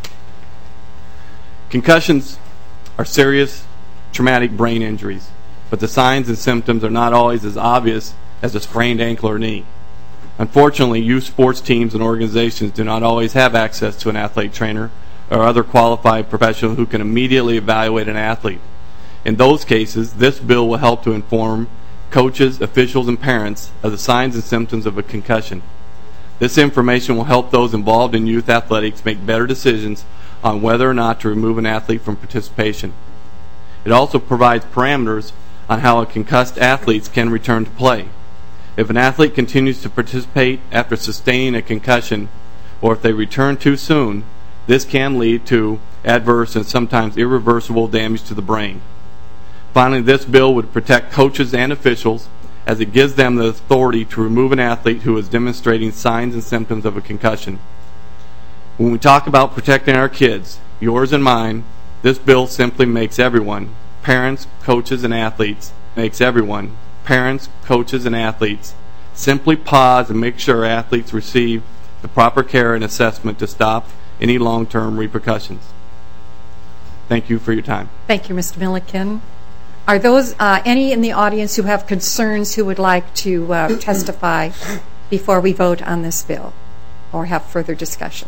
Speaker 17: Concussions are serious, traumatic brain injuries, but the signs and symptoms are not always as obvious as a sprained ankle or knee. Unfortunately, youth sports teams and organizations do not always have access to an athletic trainer or other qualified professional who can immediately evaluate an athlete. In those cases, this bill will help to inform coaches, officials, and parents of the signs and symptoms of a concussion. This information will help those involved in youth athletics make better decisions on whether or not to remove an athlete from participation. It also provides parameters on how a concussed athlete can return to play. If an athlete continues to participate after sustaining a concussion, or if they return too soon, this can lead to adverse and sometimes irreversible damage to the brain. Finally, this bill would protect coaches and officials as it gives them the authority to remove an athlete who is demonstrating signs and symptoms of a concussion. When we talk about protecting our kids, yours and mine, this bill simply makes everyone, parents, coaches, and athletes, makes everyone, parents, coaches, and athletes, simply pause and make sure athletes receive the proper care and assessment to stop any long-term repercussions. Thank you for your time.
Speaker 1: Thank you, Mister Milliken. Are those uh, any in the audience who have concerns who would like to uh, testify before we vote on this bill or have further discussion?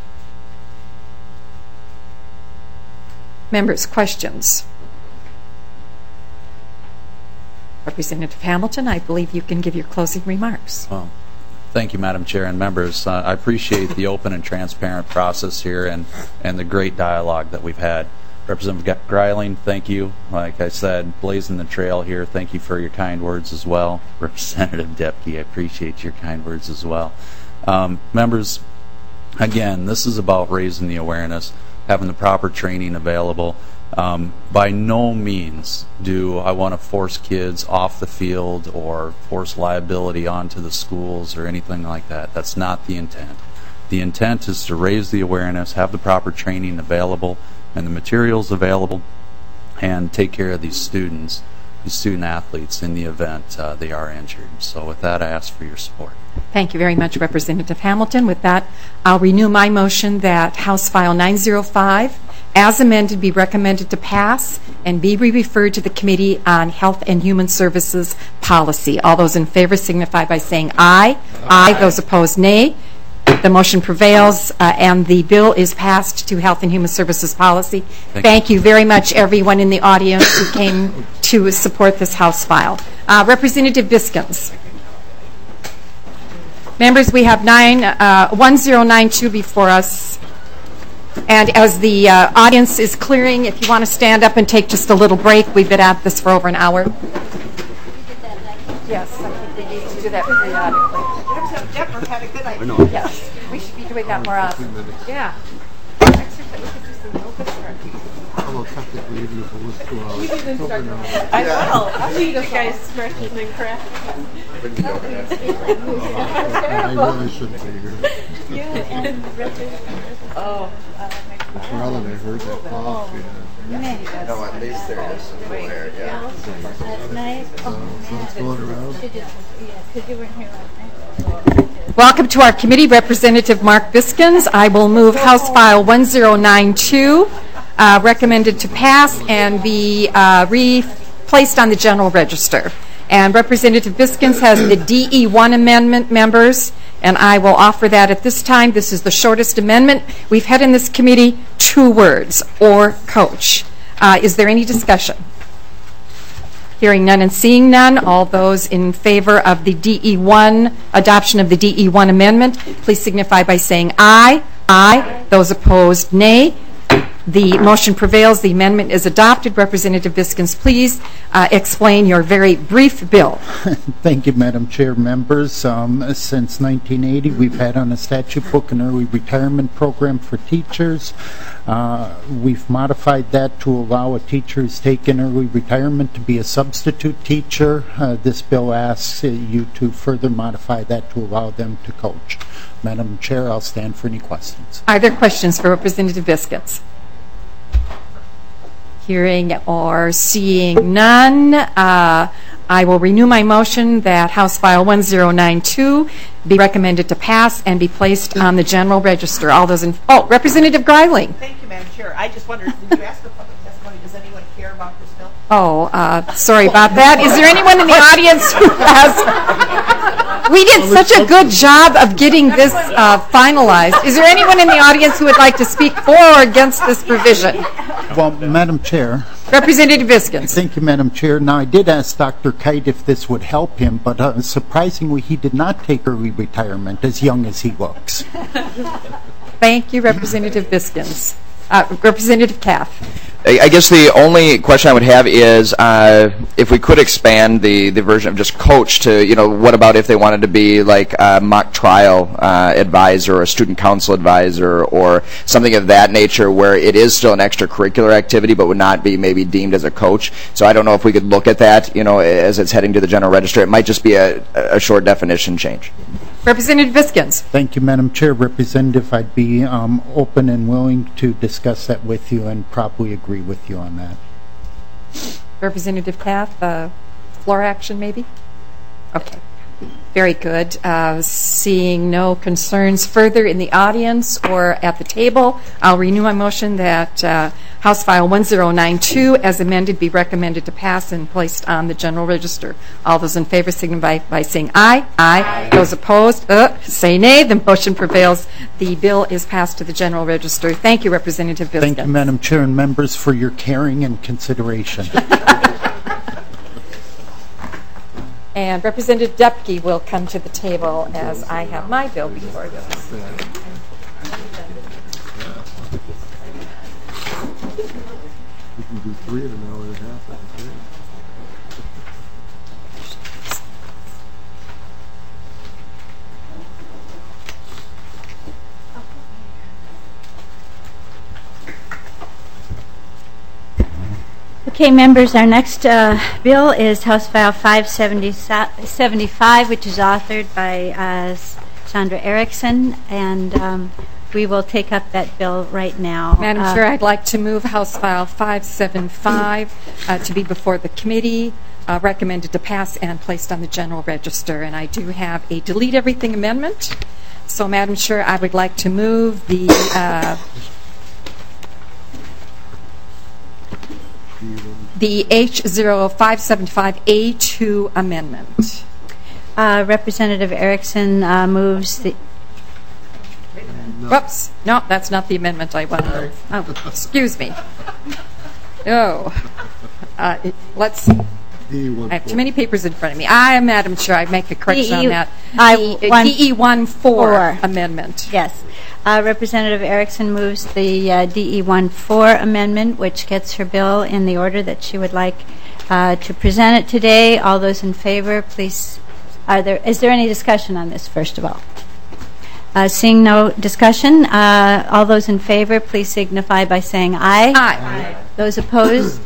Speaker 1: Members, questions? Representative Hamilton, I believe you can give your closing remarks.
Speaker 2: Well, thank you, Madam Chair and members. Uh, I appreciate the open and transparent process here and, and the great dialogue that we've had. Representative Greiling, thank you. Like I said, blazing the trail here. Thank you for your kind words as well. Representative Depke, I appreciate your kind words as well. Um, members, again, this is about raising the awareness, having the proper training available, Um, by no means do I want to force kids off the field or force liability onto the schools or anything like that. That's not the intent. The intent is to raise the awareness, have the proper training available and the materials available, and take care of these students, these student athletes in the event uh, they are injured. So with that, I ask for your support.
Speaker 1: Thank you very much, Representative Hamilton. With that, I'll renew my motion that House File nine oh five, as amended, be recommended to pass and be referred to the Committee on Health and Human Services Policy. All those in favor signify by saying aye. Aye. Aye. Those opposed, nay. The motion prevails, uh, and the bill is passed to Health and Human Services Policy. Thank, Thank you. you very much, everyone in the audience who came to support this House file. Uh, Representative Biskins. Members, we have nine, uh, one zero nine two before us. And as the uh, audience is clearing, if you want to stand up and take just a little break, we've been at this for over an hour. Yes, I think we need to do that periodically.
Speaker 11: Representative Deppert had a good idea.
Speaker 1: I know. Yes, we should be doing that more often. Yeah. Exercise, we could do some yoga stretching.
Speaker 18: Although technically, even if it was two hours.
Speaker 9: We didn't start.
Speaker 1: I will.
Speaker 9: I'll see you guys stretching and crafting.
Speaker 18: I really shouldn't be here.
Speaker 9: You and Oh.
Speaker 18: Charlotte, I heard that cough. Yeah.
Speaker 19: No, at least there is some air, yeah.
Speaker 13: Last night? Oh,
Speaker 18: So it's going around?
Speaker 13: Yeah, because you weren't here last night.
Speaker 1: Welcome to our committee, Representative Mark Biskins. I will move House File one zero nine two, uh, recommended to pass and be uh, replaced on the General Register. And Representative Biskins has the D E one amendment, members, and I will offer that at this time. This is the shortest amendment we've had in this committee, two words, or coach. Uh, is there any discussion? Hearing none and seeing none, all those in favor of the D E one, adoption of the D E one amendment, please signify by saying aye. Aye. Those opposed, nay. The motion prevails. The amendment is adopted. Representative Biskins, please uh, explain your very brief bill.
Speaker 20: Thank you, Madam Chair. Members, um, since nineteen eighty, we've had on a statute book an early retirement program for teachers. Uh, we've modified that to allow a teacher who's taken early retirement to be a substitute teacher. Uh, this bill asks uh, you to further modify that to allow them to coach. Madam Chair, I'll stand for any questions.
Speaker 1: Are there questions for Representative Biskins? Hearing or seeing none, uh, I will renew my motion that House File one zero nine two be recommended to pass and be placed on the General Register. All those in... Oh, Representative Greiling.
Speaker 11: Thank you, Madam Chair. I just wondered, did you ask the public testimony? Does anyone care about this bill?
Speaker 1: Oh, uh, sorry about that. Is there anyone in the audience who has... We did such a good job of getting this uh, finalized. Is there anyone in the audience who would like to speak for or against this provision?
Speaker 20: Well, Madam Chair.
Speaker 1: Representative Biskins.
Speaker 20: Thank you, Madam Chair. Now, I did ask Doctor Kite if this would help him, but uh, surprisingly, he did not take early retirement, as young as he looks.
Speaker 1: Thank you, Representative Biskins. Uh, Representative Kath.
Speaker 19: I guess the only question I would have is uh, if we could expand the, the version of just coach to, you know, what about if they wanted to be like a mock trial uh, advisor or a student council advisor or something of that nature where it is still an extracurricular activity but would not be maybe deemed as a coach. So I don't know if we could look at that, you know, as it's heading to the General Register. It might just be a, a short definition change.
Speaker 1: Representative Biskins.
Speaker 20: Thank you, Madam Chair. Representative, I'd be um, open and willing to discuss that with you and probably agree with you on that.
Speaker 1: Representative Kath, uh, floor action maybe? Okay. Very good. Uh, seeing no concerns further in the audience or at the table, I'll renew my motion that uh, House File one zero nine two, as amended, be recommended to pass and placed on the General Register. All those in favor signify by saying aye. Aye. Aye. Those opposed, uh, say nay. The motion prevails. The bill is passed to the General Register. Thank you, Representative Biskins.
Speaker 20: Thank you, Madam Chair and members, for your caring and consideration.
Speaker 1: And Representative Dupke will come to the table as I have my bill before you.
Speaker 18: We can do three in an hour and a half. I think.
Speaker 13: Okay, members, our next uh, bill is House File five seventy-five, which is authored by uh, Sandra Erickson, and um, we will take up that bill right now.
Speaker 1: Madam
Speaker 13: Uh,
Speaker 1: Chair, I'd like to move House File five seventy-five uh, to be before the committee, uh, recommended to pass and placed on the general register. And I do have a delete everything amendment. So, Madam Chair, I would like to move the uh, the H zero five seventy-five A two amendment.
Speaker 13: uh, Representative Erickson uh, moves the...
Speaker 1: Whoops. No, that's not the amendment I want to move. Oh, excuse me. Oh. Uh, it- let's... I have too many papers in front of me. I, Madam Chair, I make a correction on
Speaker 13: D E
Speaker 1: that.
Speaker 13: I
Speaker 1: The, uh,
Speaker 13: one-
Speaker 1: D E one four
Speaker 13: four.
Speaker 1: amendment.
Speaker 13: Yes. Uh, Representative Erickson moves the uh, D E one four amendment, which gets her bill in the order that she would like uh, to present it today. All those in favor, please. Are there? Is there any discussion on this, first of all? Uh, seeing no discussion, uh, all those in favor, please signify by saying aye.
Speaker 1: Aye.
Speaker 13: Those opposed?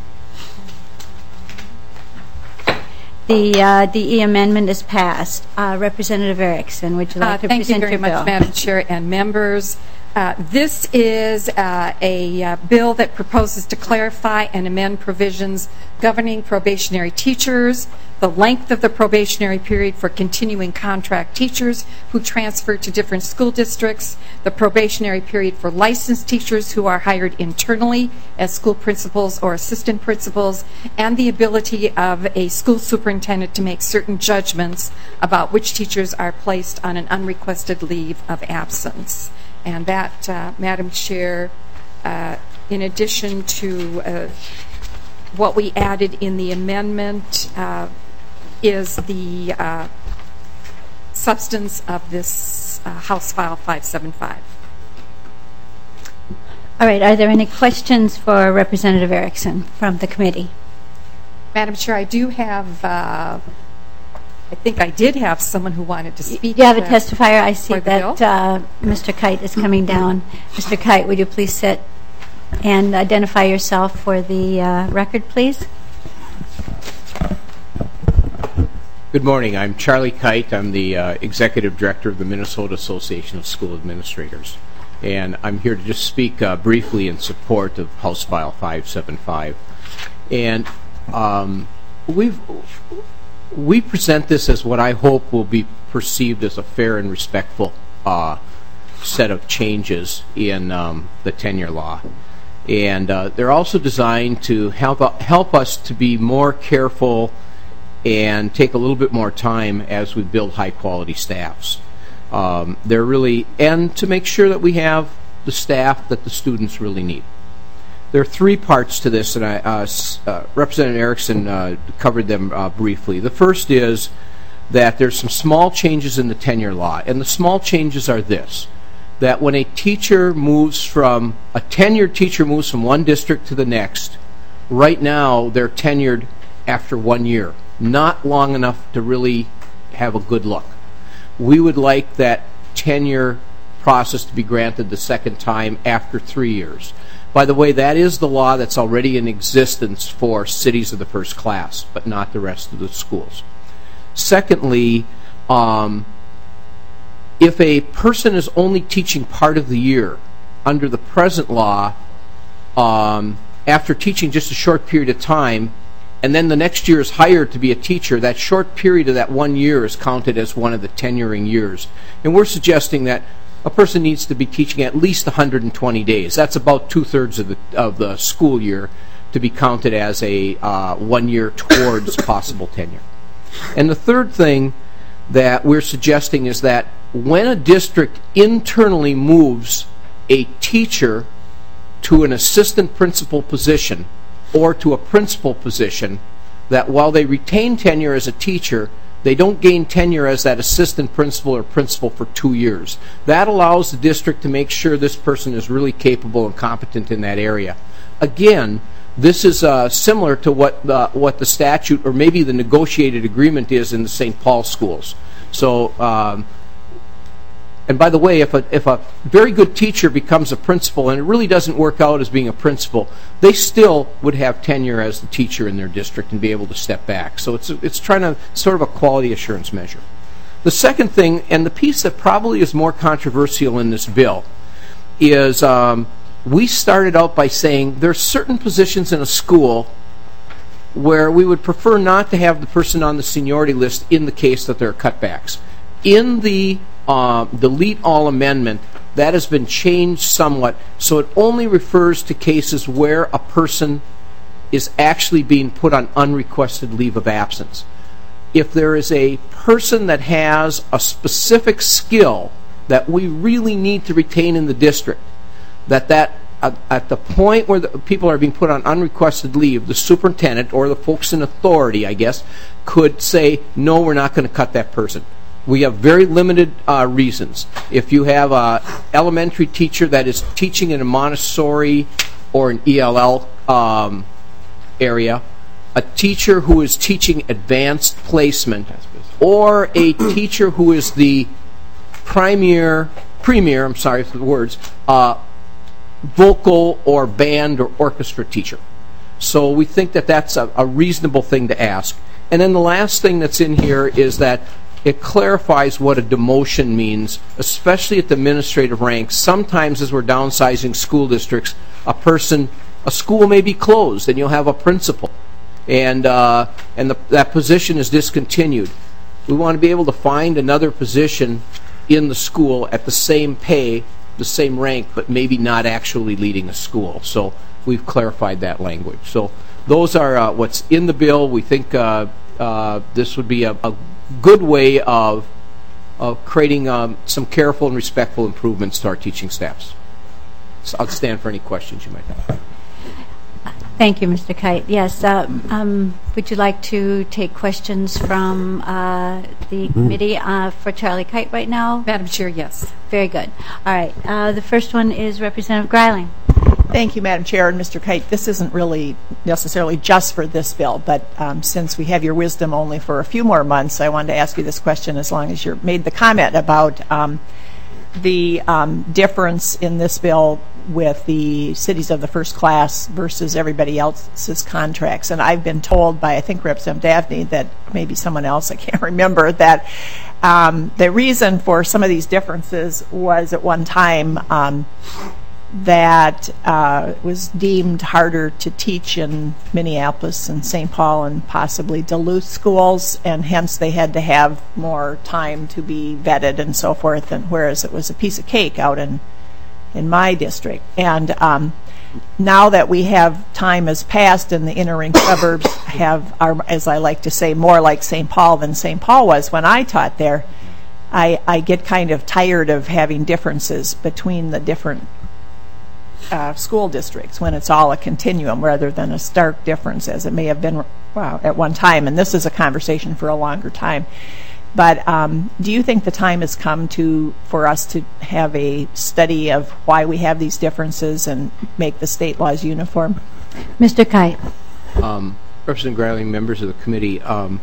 Speaker 13: The uh, D E amendment is passed. Uh, Representative Erickson, would you like
Speaker 1: Uh,
Speaker 13: to
Speaker 1: Thank you
Speaker 13: present
Speaker 1: very
Speaker 13: your
Speaker 1: much,
Speaker 13: bill?
Speaker 1: Madam Chair and members. Uh, This is uh, a uh, bill that proposes to clarify and amend provisions governing probationary teachers, the length of the probationary period for continuing contract teachers who transfer to different school districts, the probationary period for licensed teachers who are hired internally as school principals or assistant principals, and the ability of a school superintendent to make certain judgments about which teachers are placed on an unrequested leave of absence. And that, uh, Madam Chair, uh, in addition to uh, what we added in the amendment, uh, is the uh, substance of this uh, House File five seventy-five.
Speaker 13: All right. Are there any questions for Representative Erickson from the committee?
Speaker 1: Madam Chair, I do have, uh, I think I did have someone who wanted to speak.
Speaker 13: You have a
Speaker 1: uh,
Speaker 13: testifier. I see
Speaker 1: for the bill.
Speaker 13: that uh, Mister Kite is coming down. Mister Kite, would you please sit and identify yourself for the uh, record, please?
Speaker 21: Good morning. I'm Charlie Kite. I'm the uh, Executive Director of the Minnesota Association of School Administrators. And I'm here to just speak uh, briefly in support of House File five seventy-five. And um, we've, we present this as what I hope will be perceived as a fair and respectful uh, set of changes in um, the tenure law. And uh, they're also designed to help, help us to be more careful and take a little bit more time as we build high-quality staffs. Um, they're really, and to make sure that we have the staff that the students really need. There are three parts to this, and I, uh, uh, Representative Erickson uh, covered them uh, briefly. The first is that there's some small changes in the tenure law, and the small changes are this, that when a teacher moves from, a tenured teacher moves from one district to the next, right now they're tenured after one year. Not long enough to really have a good look. We would like that tenure process to be granted the second time after three years. By the way, that is the law that's already in existence for cities of the first class, but not the rest of the schools. Secondly, um, if a person is only teaching part of the year, under the present law, um, after teaching just a short period of time, and then the next year is hired to be a teacher, that short period of that one year is counted as one of the tenuring years. And we're suggesting that a person needs to be teaching at least one hundred twenty days. That's about two-thirds of the, of the school year to be counted as a uh, one year towards possible tenure. And the third thing that we're suggesting is that when a district internally moves a teacher to an assistant principal position, or to a principal position, that while they retain tenure as a teacher, they don't gain tenure as that assistant principal or principal for two years. That allows the district to make sure this person is really capable and competent in that area. Again, this is uh, similar to what the, what the statute or maybe the negotiated agreement is in the Saint Paul schools. So um, And by the way, if a, if a very good teacher becomes a principal and it really doesn't work out as being a principal, they still would have tenure as the teacher in their district and be able to step back. So it's, it's trying to, sort of a quality assurance measure. The second thing, and the piece that probably is more controversial in this bill, is um, we started out by saying there are certain positions in a school where we would prefer not to have the person on the seniority list in the case that there are cutbacks. In the uh, delete all amendment, that has been changed somewhat, so it only refers to cases where a person is actually being put on unrequested leave of absence. If there is a person that has a specific skill that we really need to retain in the district, that that uh, at the point where the people are being put on unrequested leave, the superintendent or the folks in authority, I guess, could say, no, we're not going to cut that person. We have very limited uh, reasons. If you have an elementary teacher that is teaching in a Montessori or an E L L um, area, a teacher who is teaching advanced placement, or a teacher who is the premier, premier, I'm sorry for the words, uh, vocal or band or orchestra teacher. So we think that that's a, a reasonable thing to ask. And then the last thing that's in here is that it clarifies what a demotion means, especially at the administrative ranks. Sometimes as we're downsizing school districts, a person, a school may be closed and you'll have a principal. And, uh, and the, that position is discontinued. We want to be able to find another position in the school at the same pay, the same rank, but maybe not actually leading a school. So we've clarified that language. So those are uh, what's in the bill. We think uh, uh, this would be a, a good way of, of creating um, some careful and respectful improvements to our teaching staffs. So I'll stand for any questions you might have.
Speaker 13: Thank you, Mister Kite. Yes, uh, um, would you like to take questions from uh, the committee uh, for Charlie Kite right now?
Speaker 1: Madam Chair, yes.
Speaker 13: Very good. All right. Uh, the first one is Representative Greiling.
Speaker 11: Thank you, Madam Chair. And Mister Kite, this isn't really necessarily just for this bill, but um, since we have your wisdom only for a few more months, I wanted to ask you this question as long as you made the comment about um, the um, difference in this bill with the cities of the first class versus everybody else's contracts. And I've been told by, I think, Representative Davnie, that maybe someone else, I can't remember, that um, the reason for some of these differences was at one time um, that uh, it was deemed harder to teach in Minneapolis and Saint Paul and possibly Duluth schools, and hence they had to have more time to be vetted and so forth, and whereas it was a piece of cake out in in my district. And um, now that we have time has passed and the inner ring suburbs have, are, as I like to say, more like Saint Paul than Saint Paul was when I taught there, I, I get kind of tired of having differences between the different uh, school districts when it's all a continuum rather than a stark difference as it may have been well, at one time. And this is a conversation for a longer time. But um, do you think the time has come to for us to have a study of why we have these differences and make the state laws uniform?
Speaker 13: Mister Kite.
Speaker 21: Um, Representative Greiling, members of the committee, um,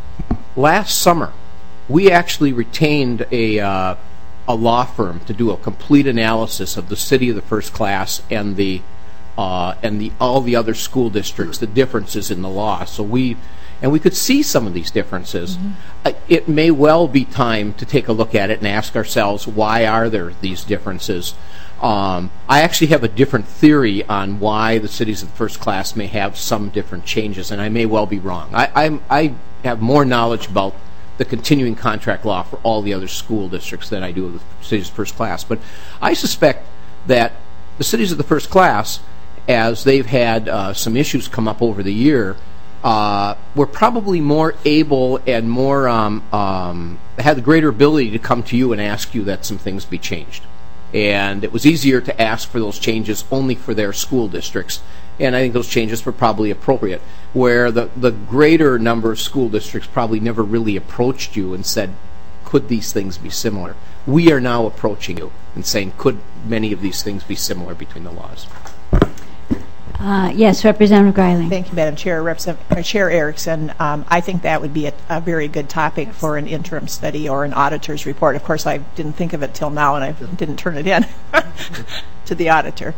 Speaker 21: last summer we actually retained a, uh, a law firm to do a complete analysis of the city of the first class and the uh, and the all the other school districts, the differences in the law. So we And we could see some of these differences. Mm-hmm. uh, it may well be time to take a look at it and ask ourselves, why are there these differences? Um, I actually have a different theory on why the cities of the first class may have some different changes, and I may well be wrong. I, I'm, I have more knowledge about the continuing contract law for all the other school districts than I do of the cities of the first class. But I suspect that the cities of the first class, as they've had uh, some issues come up over the year, Uh, we're probably more able and more um, um, had the greater ability to come to you and ask you that some things be changed. And it was easier to ask for those changes only for their school districts. And I think those changes were probably appropriate, where the, the greater number of school districts probably never really approached you and said, could these things be similar? We are now approaching you and saying, could many of these things be similar between the laws?
Speaker 13: Uh, yes, Representative Greiling.
Speaker 11: Thank you, Madam Chair. Representative uh, Chair Erickson, um, I think that would be a, a very good topic for an interim study or an auditor's report. Of course, I didn't think of it till now, and I didn't turn it in to the auditor.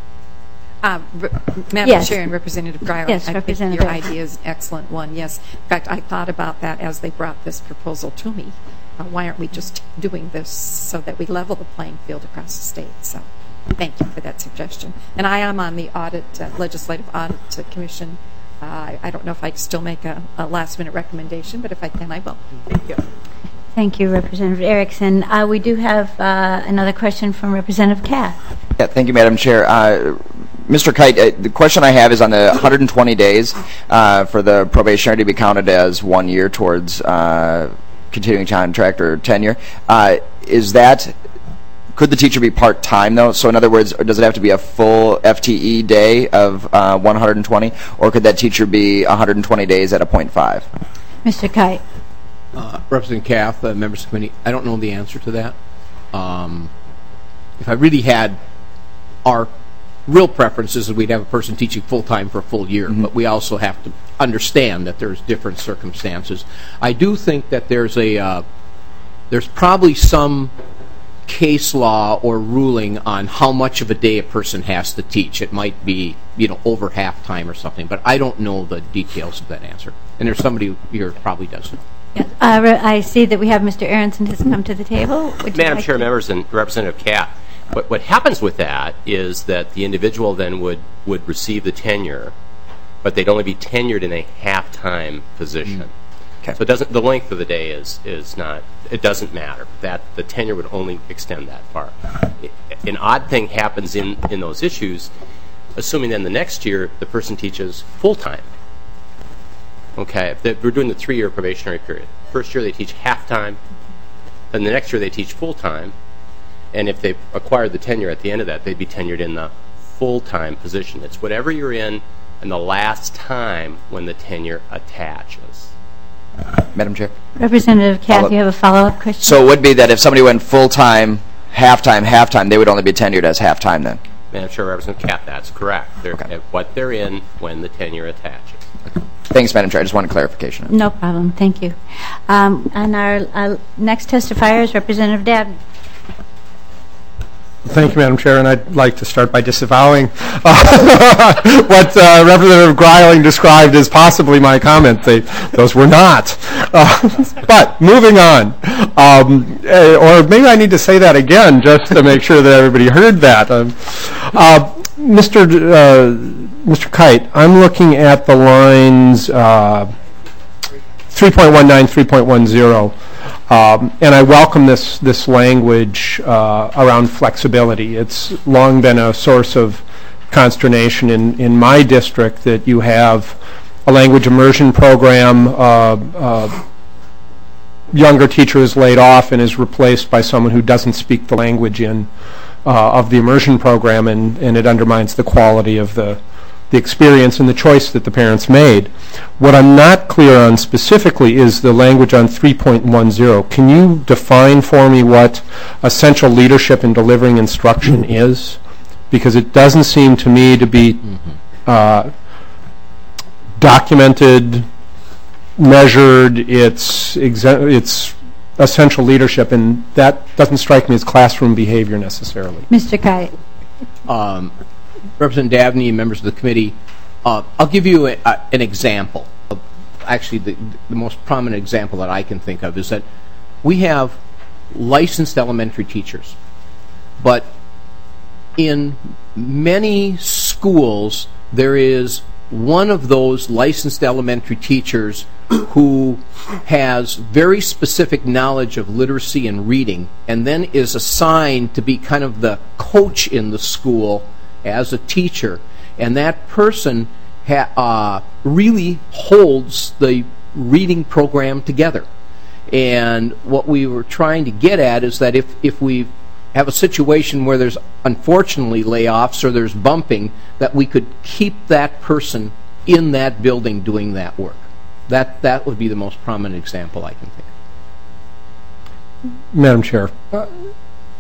Speaker 1: Uh, Madam
Speaker 13: Yes.
Speaker 1: Chair and Representative Greiling,
Speaker 13: Yes,
Speaker 1: I think
Speaker 13: Representative.
Speaker 1: your idea is an excellent one, yes. In fact, I thought about that as they brought this proposal to me. Uh, why aren't we just doing this so that we level the playing field across the state? So thank you for that suggestion. And I am on the audit, uh, Legislative Audit uh, Commission. Uh, I, I don't know if I can still make a, a last-minute recommendation, but if I can, I will. Thank you.
Speaker 13: Thank you, Representative Erickson. Uh, we do have uh, another question from Representative Kath.
Speaker 19: Yeah, thank you, Madam Chair. Uh, Mister Kite, uh, the question I have is on the one hundred twenty days uh, for the probationary to be counted as one year towards uh, continuing contract or tenure. Uh, is that, could the teacher be part-time, though? So in other words, does it have to be a full F T E day of uh, one hundred twenty, or could that teacher be one hundred twenty days at a point five?
Speaker 13: Mister Kite.
Speaker 21: Uh, Representative Kath, uh, members of the committee, I don't know the answer to that. Um, if I really had, our real preferences is we'd have a person teaching full-time for a full year, mm-hmm. but we also have to understand that there's different circumstances. I do think that there's a, uh, there's probably some case law or ruling on how much of a day a person has to teach. It might be, you know, over half time or something, but I don't know the details of that answer. And there's somebody here who probably does know.
Speaker 13: Yes. Uh, re- I see that we have Mister Aronson has come to the table. Would you
Speaker 10: Madam
Speaker 13: like
Speaker 10: Chair,
Speaker 13: to-
Speaker 10: members, and Representative Kath, what, what happens with that is that the individual then would, would receive the tenure, but they'd only be tenured in a half-time position. Mm. Okay. So it doesn't, the length of the day is, is not, it doesn't matter. That the tenure would only extend that far. It, an odd thing happens in, in those issues, assuming then the next year the person teaches full-time. Okay, if we're doing the three-year probationary period. First year they teach half-time, then the next year they teach full-time, and if they acquired the tenure at the end of that, they'd be tenured in the full-time position. It's whatever you're in in the last time when the tenure attaches.
Speaker 19: Madam Chair?
Speaker 13: Representative Kath, you have a follow-up question?
Speaker 19: So it would be that if somebody went full-time, half-time, half-time, they would only be tenured as half-time then?
Speaker 10: Madam Chair, Representative Kath, that's correct. They're
Speaker 19: Okay.
Speaker 10: at what they're in when the tenure attaches.
Speaker 19: Thanks, Madam Chair. I just wanted clarification.
Speaker 13: No problem. Thank you. Um, and our uh, next testifier is Representative Dabney.
Speaker 15: Thank you, Madam Chair, and I'd like to start by disavowing uh, what uh, Representative Greiling described as possibly my comment. They, those were not. Uh, but moving on, um, uh, or maybe I need to say that again just to make sure that everybody heard that. Um, uh, Mister D- uh, Mister Kite, I'm looking at the lines uh, three point one nine, three point one zero. Um, and I welcome this this language uh, around flexibility. It's long been a source of consternation in, in my district that you have a language immersion program, uh, uh, younger teacher is laid off and is replaced by someone who doesn't speak the language in uh, of the immersion program, and, and it undermines the quality of the the experience and the choice that the parents made. What I'm not clear on specifically is the language on three point one zero. Can you define for me what essential leadership in delivering instruction is? Because it doesn't seem to me to be uh, documented, measured, it's, exe- it's essential leadership, and that doesn't strike me as classroom behavior necessarily.
Speaker 13: Mister Kite.
Speaker 21: Um, Representative Dabney and members of the committee, uh, I'll give you a, a, an example. Of, actually, the, the most prominent example that I can think of is that we have licensed elementary teachers, but in many schools there is one of those licensed elementary teachers who has very specific knowledge of literacy and reading, and then is assigned to be kind of the coach in the school as a teacher, and that person ha- uh, really holds the reading program together. And what we were trying to get at is that if, if we have a situation where there's unfortunately layoffs or there's bumping, that we could keep that person in that building doing that work. That, that would be the most prominent example I can think of.
Speaker 15: Madam Chair, uh,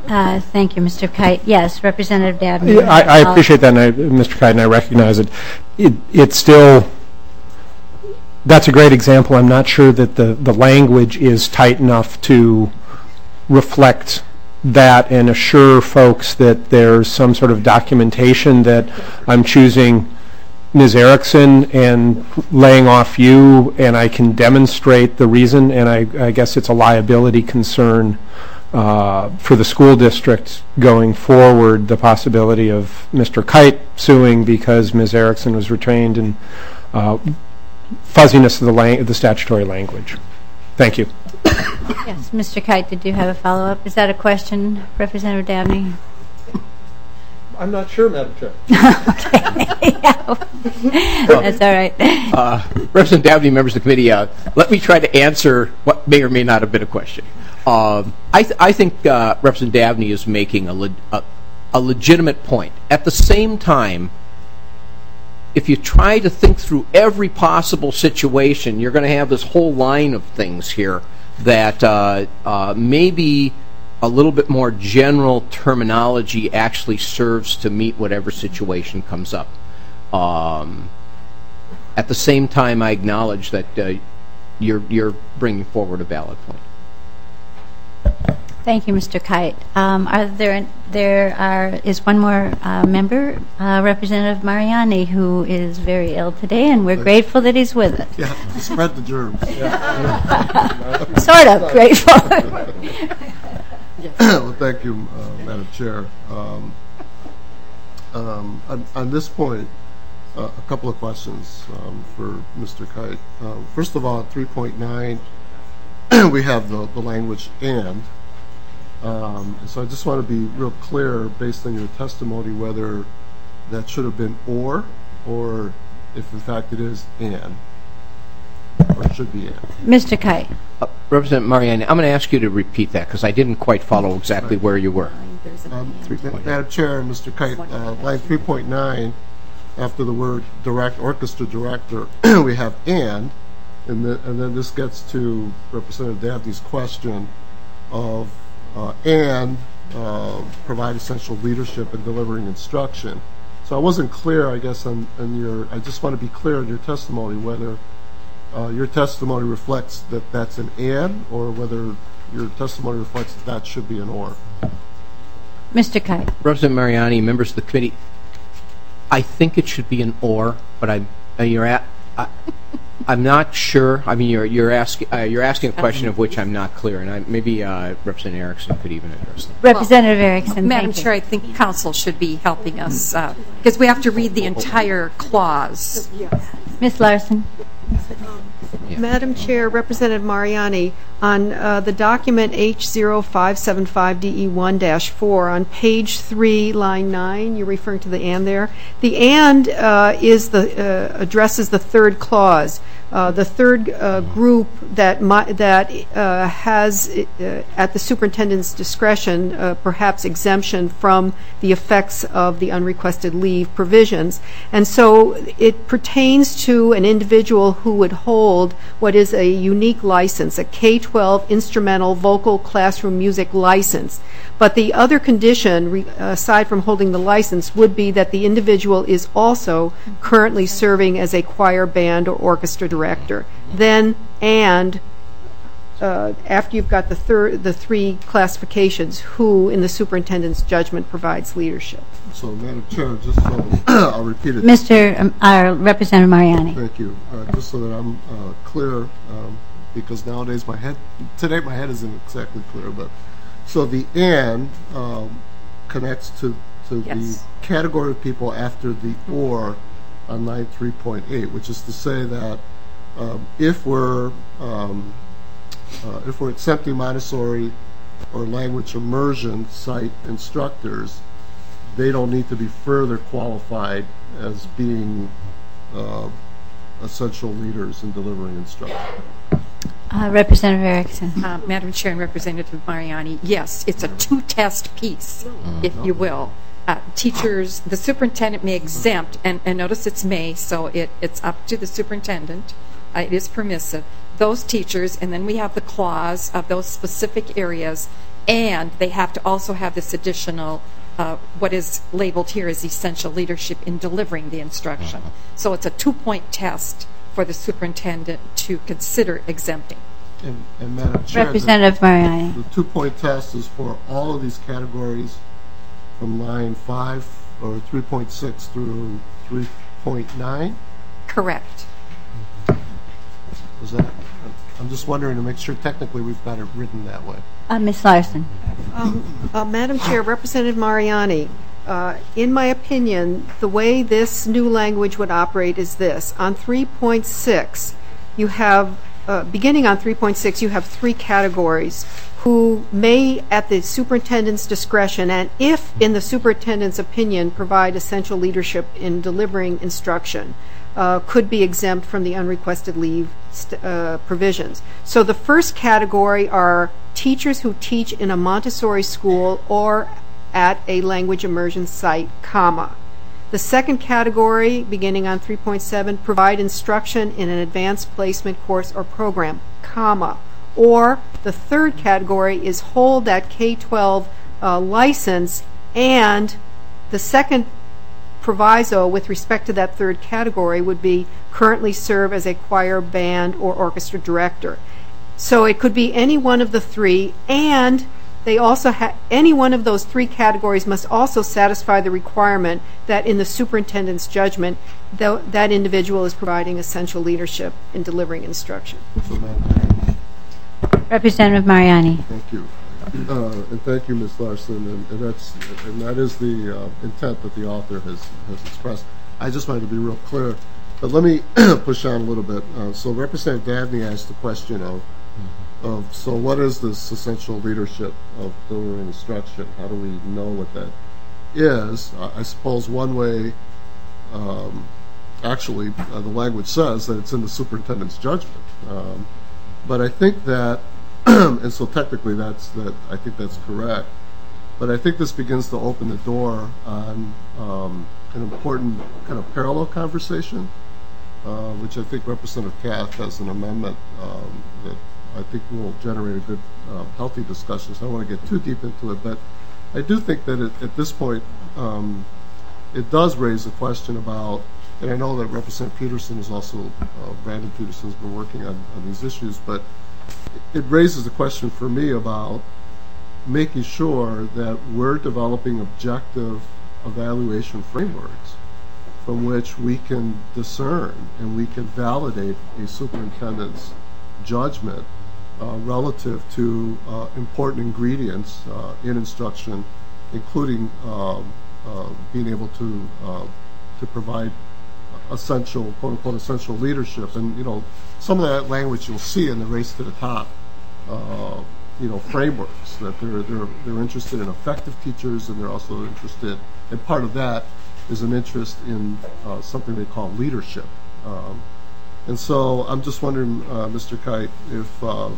Speaker 13: Uh, thank you, Mister Kite. Yes, Representative Dabney.
Speaker 15: Yeah, I, I appreciate that, and I, Mister Kite, and I recognize it. it. It's still, that's a great example. I'm not sure that the, the language is tight enough to reflect that and assure folks that there's some sort of documentation that I'm choosing Miz Erickson and laying off you, and I can demonstrate the reason, and I, I guess it's a liability concern uh, for the school district going forward, the possibility of Mister Kite suing because Miz Erickson was retained, and uh, fuzziness of the, lang the statutory language. Thank you.
Speaker 13: Yes, Mister Kite, did you have a follow-up? Is that a question, Representative Dabney?
Speaker 15: I'm not sure, Madam Chair.
Speaker 13: Okay. That's all right.
Speaker 21: Uh, Representative Dabney, members of the committee, uh, let me try to answer what may or may not have been a question. Um, I, th I think uh, Representative Dabney is making a, le a, a legitimate point. At the same time, if you try to think through every possible situation, you're going to have this whole line of things here that uh, uh, maybe a little bit more general terminology actually serves to meet whatever situation comes up. Um, at the same time, I acknowledge that uh, you're, you're bringing forward a valid point.
Speaker 13: Thank you, Mister Kite. Um, are there there are is one more uh, member, uh, Representative Mariani, who is very ill today, and we're grateful that he's with us.
Speaker 18: Yeah, spread the germs.
Speaker 13: Sort of grateful.
Speaker 18: Well, thank you, uh, Madam Chair. Um, um, on, on this point, uh, a couple of questions um, for Mister Kite. Uh, first of all, three point nine, we have the, the language "and." Um, and so I just want to be real clear, based on your testimony, whether that should have been "or," or if in fact it is "and," or it should be "and."
Speaker 13: Mister Kite.
Speaker 21: Uh, Representative Mariani, I'm going to ask you to repeat that because I didn't quite follow exactly where you were.
Speaker 18: Um, Madam Chair, Mister Kite, uh, line three point nine, after the word direct orchestra director, we have "and," and, the, and then this gets to Representative Dabney's question of Uh, and uh, provide essential leadership in delivering instruction. So I wasn't clear, I guess, on, on your, I just want to be clear on your testimony, whether uh, your testimony reflects that that's an "and," or whether your testimony reflects that that should be an "or."
Speaker 13: Mister Kite.
Speaker 21: Representative Mariani, members of the committee, I think it should be an "or," but I, uh, you're at, I, I'm not sure. I mean, you're you're asking uh, you're asking a question of which I'm not clear, and I, maybe uh, Representative Erickson could even address that.
Speaker 13: Representative well, Erickson,
Speaker 1: Madam Chair, I think Council should be helping us uh, because we have to read the entire clause.
Speaker 13: Miz Larson.
Speaker 16: Yeah. Madam Chair, Representative Mariani, on uh, the document H zero five seven five D E one dash four on page three, line nine, you're referring to the "and" there. The "and" uh, is the uh, addresses the third clause. Uh, the third uh, group that my, that uh, has uh, at the superintendent's discretion uh, perhaps exemption from the effects of the unrequested leave provisions, and so it pertains to an individual who would hold what is a unique license, a K twelve instrumental vocal classroom music license. But the other condition, re, aside from holding the license, would be that the individual is also currently serving as a choir, band, or orchestra director. Then, and uh, after you've got the third, the three classifications, who, in the superintendent's judgment, provides leadership.
Speaker 18: So, Madam Chair, just so I'll repeat it.
Speaker 13: Mister Um, uh, Representative Mariani.
Speaker 18: Thank you. Uh, just so that I'm uh, clear, um, because nowadays my head, today my head isn't exactly clear, but so the "and" um, connects to, to yes. the category of people after the "or" on line three point eight, which is to say that um, if we're um, uh, if we're accepting Montessori or language immersion site instructors, they don't need to be further qualified as being uh, essential leaders in delivering instruction.
Speaker 13: Uh, Representative Erickson.
Speaker 1: Uh, Madam Chair and Representative Mariani, yes, it's a two-test piece, mm. if you will. Uh, teachers, the superintendent may exempt, and, and notice it's may, so it, it's up to the superintendent. Uh, it is permissive, those teachers, and then we have the clause of those specific areas, and they have to also have this additional, uh, what is labeled here as essential leadership in delivering the instruction. So it's a two-point test for the superintendent to consider exempting.
Speaker 18: And, and Madam Chair,
Speaker 13: Representative
Speaker 18: the,
Speaker 13: Mariani.
Speaker 18: The two-point test is for all of these categories from line five or three point six through three point nine?
Speaker 1: Correct.
Speaker 18: Was that? I'm just wondering to make sure technically we've got it written that way.
Speaker 13: Uh, Miz Larson.
Speaker 16: Um, uh, Madam Chair, Representative Mariani, uh, in my opinion, the way this new language would operate is this. On three point six, you have, uh, beginning on three point six, you have three categories who may, at the superintendent's discretion, and if in the superintendent's opinion, provide essential leadership in delivering instruction, uh, could be exempt from the unrequested leave st- uh, provisions. So the first category are teachers who teach in a Montessori school or at a language immersion site, comma. The second category, beginning on three point seven, provide instruction in an advanced placement course or program, comma. Or the third category is hold that K twelve uh, license, and the second proviso with respect to that third category would be currently serve as a choir, band, or orchestra director. So it could be any one of the three, and they also ha- any one of those three categories must also satisfy the requirement that in the superintendent's judgment, th- that individual is providing essential leadership in delivering instruction.
Speaker 13: Representative Mariani.
Speaker 18: Thank you. Uh, and thank you, Miz Larson, and, and that's and that is the uh, intent that the author has, has expressed. I just wanted to be real clear, but let me push on a little bit. Uh, so Representative Dabney asked the question of, mm-hmm. of, so what is this essential leadership of delivering instruction? How do we know what that is? I, I suppose one way, um, actually, uh, the language says that it's in the superintendent's judgment. Um, but I think that and so technically that's that I think that's correct, but I think this begins to open the door on um, an important kind of parallel conversation, uh, which I think Representative Kath has an amendment um, that I think will generate a good, uh, healthy discussion. So I don't want to get too deep into it, but I do think that it, at this point um, it does raise a question about, and I know that Representative Peterson is also, uh, Brandon Peterson has been working on, on these issues, but it raises a question for me about making sure that we're developing objective evaluation frameworks from which we can discern and we can validate a superintendent's judgment uh, relative to uh, important ingredients uh, in instruction, including uh, uh, being able to uh, to provide essential, quote unquote, essential leadership. And, you know, some of that language you'll see in the Race to the Top, uh, you know, frameworks, that they're, they're, they're interested in effective teachers, and they're also interested, and part of that is an interest in uh, something they call leadership. Um, and so I'm just wondering, uh, Mister Kite, if um,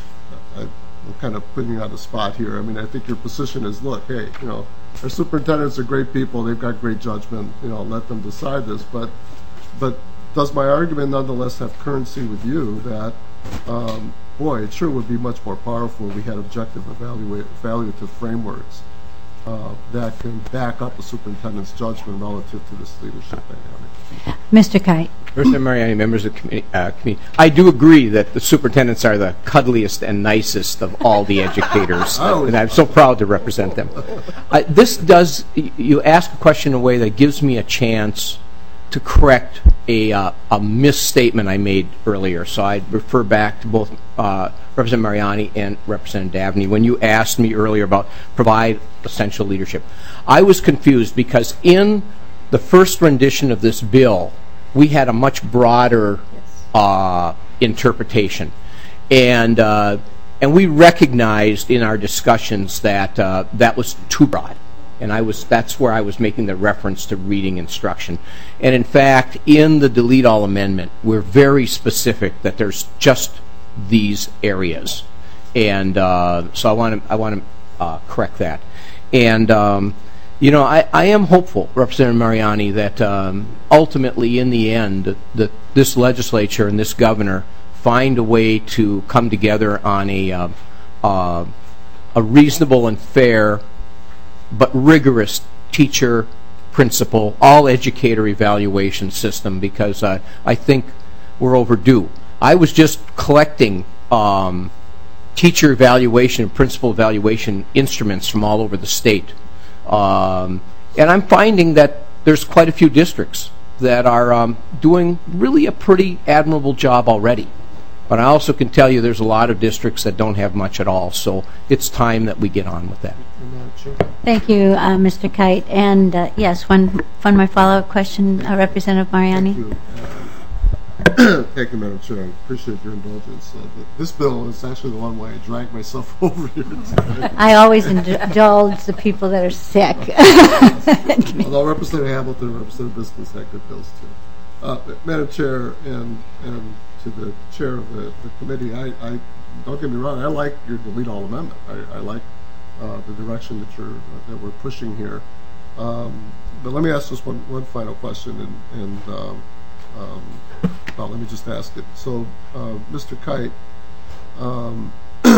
Speaker 18: I, I'm kind of putting you on the spot here. I mean, I think your position is, look, hey, you know, our superintendents are great people. They've got great judgment. You know, let them decide this. But, but does my argument nonetheless have currency with you that, um, boy, it sure would be much more powerful if we had objective evaluate, evaluative frameworks uh, that can back up the superintendent's judgment relative to this leadership dynamic.
Speaker 13: Mister Kite.
Speaker 21: Representative Mariani, members of the committee, uh, committee, I do agree that the superintendents are the cuddliest and nicest of all the educators, and I'm so proud to represent them. Uh, this does, you ask a question in a way that gives me a chance to correct a, uh, a misstatement I made earlier. So I refer back to both uh, Representative Mariani and Representative Dabney. When you asked me earlier about provide essential leadership, I was confused because in the first rendition of this bill, we had a much broader uh, interpretation, and uh, and we recognized in our discussions that uh, that was too broad, and I was that's where I was making the reference to reading instruction. And in fact, in the delete all amendment, we're very specific that there's just these areas, and uh, so I want to I want to uh, correct that. And um, you know, I, I am hopeful, Representative Mariani, that um, ultimately, in the end, that this legislature and this governor find a way to come together on a uh, uh, a reasonable and fair but rigorous teacher, principal, all educator evaluation system, because uh, I think we're overdue. I was just collecting um, teacher evaluation and principal evaluation instruments from all over the state. Um, and I'm finding that there's quite a few districts that are um, doing really a pretty admirable job already. But I also can tell you there's a lot of districts that don't have much at all, so it's time that we get on with that.
Speaker 13: Thank you, uh, Mister Kite. And uh, yes, one, one more follow-up question, uh, Representative Mariani.
Speaker 18: Thank you. Uh, thank you, Madam Chair. I appreciate your indulgence. Uh, this bill is actually the one way I drag myself over here today.
Speaker 13: I always indulge the people that are sick.
Speaker 18: Although Representative Hamilton and Representative Biscuits had good bills, too. Uh, Madam Chair, and, and to the chair of the, the committee, I, I don't get me wrong, I like your delete all amendment. I, I like uh, the direction that you're uh, that we're pushing here. Um, but let me ask just one, one final question, and, and um, um, well, let me just ask it. So, uh, Mister Kite, um,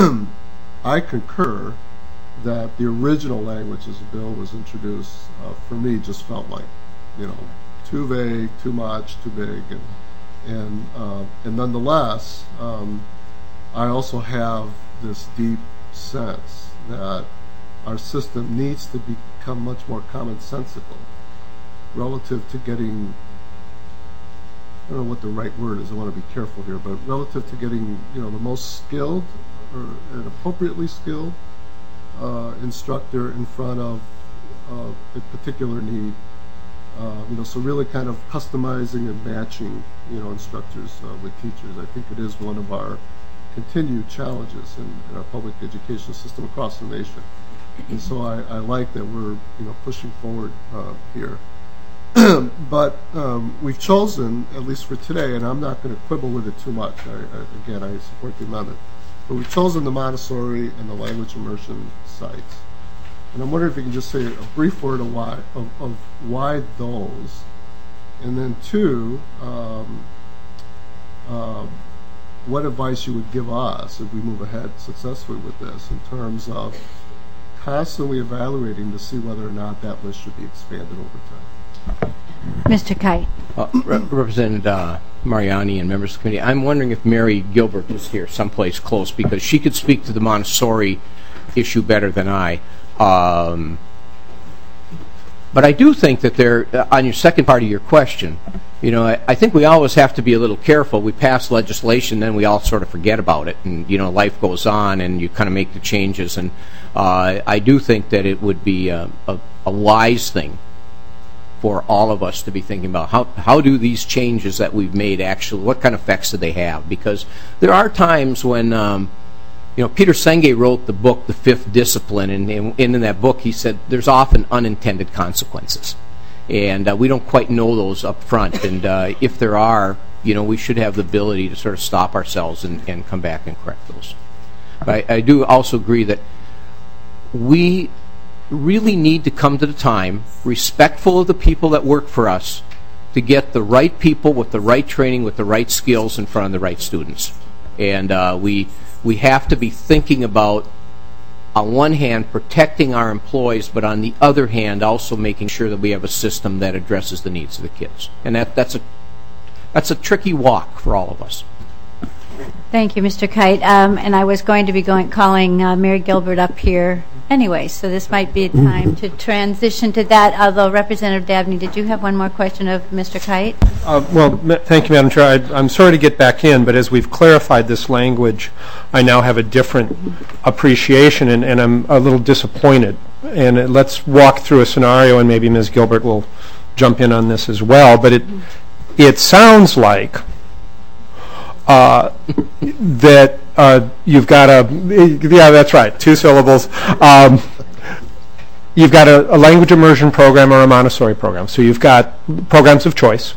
Speaker 18: I concur that the original language as the bill was introduced, uh, for me, just felt like, you know, too vague, too much, too big, and and uh, and nonetheless, um, I also have this deep sense that our system needs to become much more commonsensical relative to getting, I don't know what the right word is, I want to be careful here, but relative to getting, you know, the most skilled or an appropriately skilled uh, instructor in front of uh, a particular need. Uh, you know, so really kind of customizing and matching, you know, instructors uh, with teachers. I think it is one of our continued challenges in, in our public education system across the nation. And so I, I like that we're, you know, pushing forward uh, here. But um, we've chosen, at least for today, and I'm not going to quibble with it too much. I, I, again, I support the amendment. But we've chosen the Montessori and the language immersion sites. And I'm wondering if you can just say a brief word of why, of, of why those, and then two, um, uh, what advice you would give us if we move ahead successfully with this in terms of constantly evaluating to see whether or not that list should be expanded over time.
Speaker 13: Mister Kite.
Speaker 21: Uh, Rep Representative uh, Mariani and members of the committee, I'm wondering if Mary Gilbert was here someplace close, because she could speak to the Montessori issue better than I. Um, but I do think that there, uh, on your second part of your question, you know, I, I think we always have to be a little careful. We pass legislation, then we all sort of forget about it, and, you know, life goes on, and you kind of make the changes. And uh, I do think that it would be a, a, a wise thing for all of us to be thinking about how, how do these changes that we've made actually, what kind of effects do they have? Because there are times when, um, you know, Peter Senge wrote the book, The Fifth Discipline, and, and in that book he said there's often unintended consequences. And uh, we don't quite know those up front. And uh, if there are, you know, we should have the ability to sort of stop ourselves and, and come back and correct those. But I, I do also agree that we really need to come to the time, respectful of the people that work for us, to get the right people with the right training, with the right skills in front of the right students. And uh, we we have to be thinking about, on one hand, protecting our employees, but on the other hand, also making sure that we have a system that addresses the needs of the kids. And that, that's a that's a tricky walk for all of us.
Speaker 13: Thank you, Mister Kite. Um, and I was going to be going calling uh, Mary Gilbert up here anyway, so this might be a time to transition to that. Although, Representative Dabney, did you have one more question of Mister Kite?
Speaker 15: Uh, well, thank you, Madam Chair. I, I'm sorry to get back in, but as we've clarified this language, I now have a different appreciation, and, and I'm a little disappointed. And uh, let's walk through a scenario, and maybe Miz Gilbert will jump in on this as well. But it it sounds like Uh, that uh, you've got a, yeah, that's right, two syllables. Um, you've got a, a language immersion program or a Montessori program. So you've got programs of choice.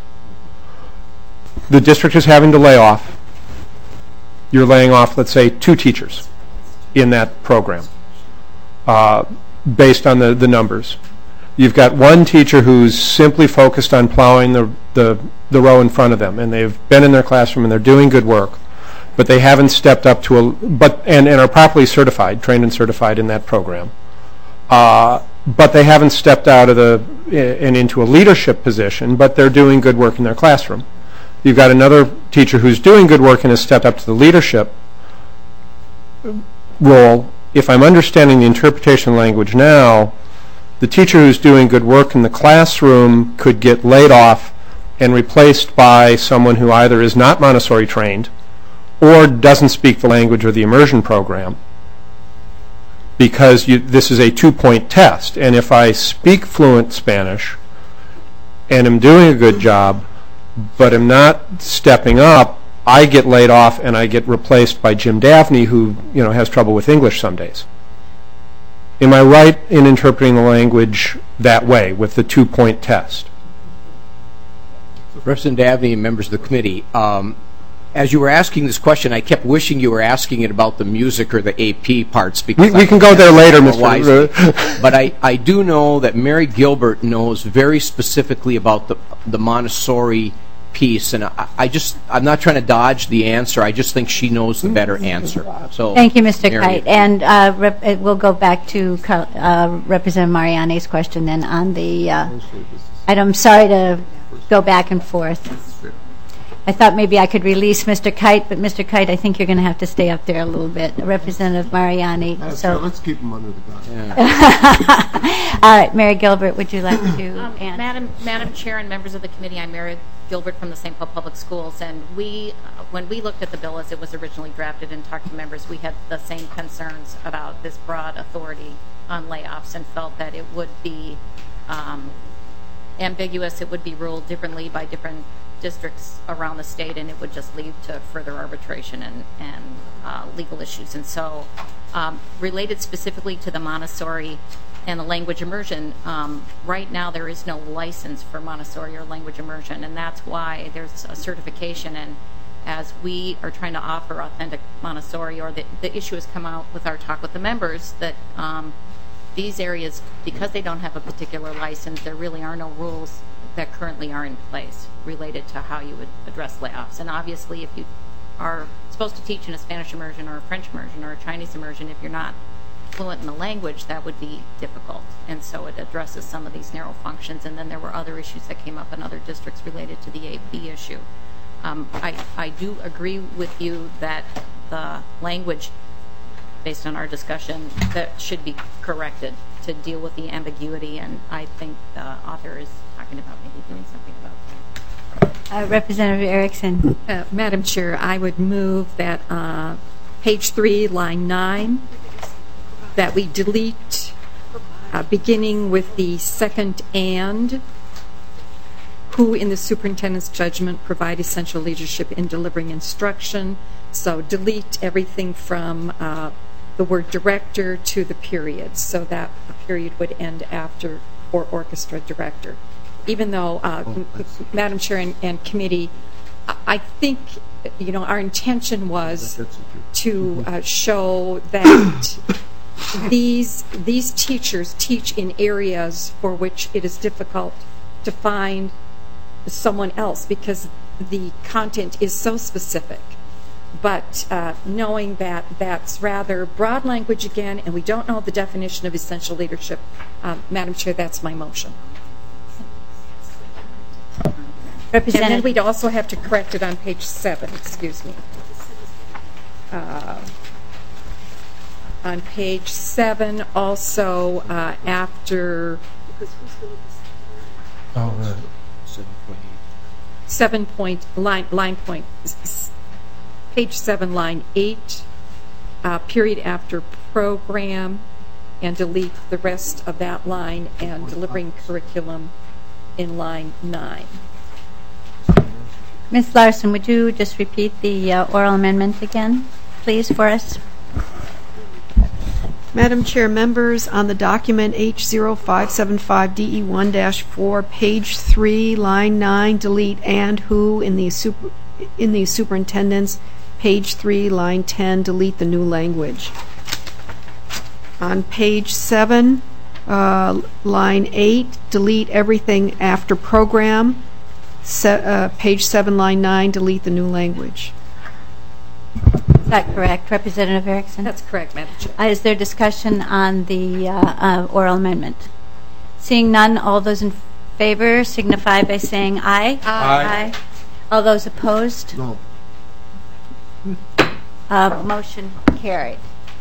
Speaker 15: The district is having to lay off. You're laying off, let's say, two teachers in that program uh, based on the, the numbers. You've got one teacher who's simply focused on plowing the, the, the row in front of them, and they've been in their classroom and they're doing good work. but they haven't stepped up to a, but, and, and are properly certified, trained and certified in that program. Uh, but they haven't stepped out of the, and into a leadership position, but they're doing good work in their classroom. You've got another teacher who's doing good work and has stepped up to the leadership role. If I'm understanding the interpretation language now, the teacher who's doing good work in the classroom could get laid off and replaced by someone who either is not Montessori trained or doesn't speak the language or the immersion program, because you, this is a two-point test. And if I speak fluent Spanish and am doing a good job, but am not stepping up, I get laid off and I get replaced by Jim Daphne, who you know has trouble with English some days. Am I right in interpreting the language that way, with the two-point test?
Speaker 21: Representative Dabney and members of the committee, um, as you were asking this question, I kept wishing you were asking it about the music or the A P parts. Because
Speaker 15: we, we can go there later, Mister
Speaker 21: But I, I do know that Mary Gilbert knows very specifically about the, the Montessori piece, and I, I just, I'm not trying to dodge the answer. I just think she knows the better answer. So,
Speaker 13: thank you, Mister
Speaker 21: Mary.
Speaker 13: Kite. And uh, rep, uh, we'll go back to uh, Representative Mariani's question then on the uh, I'm sorry to go back and forth. I thought maybe I could release Mister Kite, but Mister Kite, I think you're going to have to stay up there a little bit. Representative Mariani.
Speaker 18: That's
Speaker 13: so
Speaker 18: right. Let's keep him under the gun.
Speaker 13: Yeah. All right, Mary Gilbert, would you like to
Speaker 3: um,
Speaker 13: answer?
Speaker 3: Madam, Madam Chair and members of the committee, I'm Mary Gilbert from the Saint Paul Public Schools, and we, uh, when we looked at the bill as it was originally drafted and talked to members, we had the same concerns about this broad authority on layoffs and felt that it would be um, ambiguous, it would be ruled differently by different districts around the state, and it would just lead to further arbitration and, and uh, legal issues. And so um, related specifically to the Montessori and the language immersion, um, right now there is no license for Montessori or language immersion, and that's why there's a certification. And as we are trying to offer authentic Montessori, or the, the issue has come out with our talk with the members, that um, these areas, because they don't have a particular license, there really are no rules that currently are in place related to how you would address layoffs. And obviously, if you are supposed to teach in a Spanish immersion or a French immersion or a Chinese immersion, if you're not fluent in the language, that would be difficult. And so it addresses some of these narrow functions. And then there were other issues that came up in other districts related to the A P issue. Um, I, I do agree with you that the language, based on our discussion, that should be corrected to deal with the ambiguity, and I think the author is talking about maybe doing something about that.
Speaker 13: Uh, Representative Erickson.
Speaker 1: Uh, Madam Chair, I would move that uh, page three, line nine, that we delete, uh, beginning with the second and, who in the superintendent's judgment provide essential leadership in delivering instruction. So delete everything from uh, the word director to the period, so that the period would end after or orchestra director. Even though, uh, oh, Madam Chair and, and committee, I think, you know, our intention was to uh, show that these these teachers teach in areas for which it is difficult to find someone else because the content is so specific. But uh, knowing that that's rather broad language again, and we don't know the definition of essential leadership, uh, Madam Chair, that's my motion. And then we'd also have to correct it on page seven, excuse me. Uh, on page seven, also uh, after
Speaker 15: oh, uh,
Speaker 1: seven point, line, line point, page seven, line eight, uh, period after program, and delete the rest of that line, and delivering curriculum in line nine.
Speaker 13: Miz Larson, would you just repeat the uh, oral amendment again, please, for us?
Speaker 16: Madam Chair, members, on the document H zero five seven five D E one dash four, page three, line nine, delete and who in the super, in the superintendent's, page three, line ten, delete the new language. On page seven, uh, line eight, delete everything after program. Se uh, page seven, line nine, delete the new language.
Speaker 13: that correct, Representative Erickson?
Speaker 1: That's correct, Madam Chair.
Speaker 13: Uh, is there discussion on the uh, uh, oral amendment? Seeing none, all those in favor signify by saying aye.
Speaker 18: Aye.
Speaker 13: Aye. All those opposed?
Speaker 18: No.
Speaker 13: Uh, motion carried.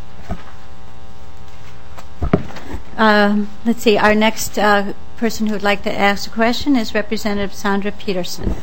Speaker 13: Um, let's see, our next uh, person who would like to ask a question is Representative Sandra Peterson.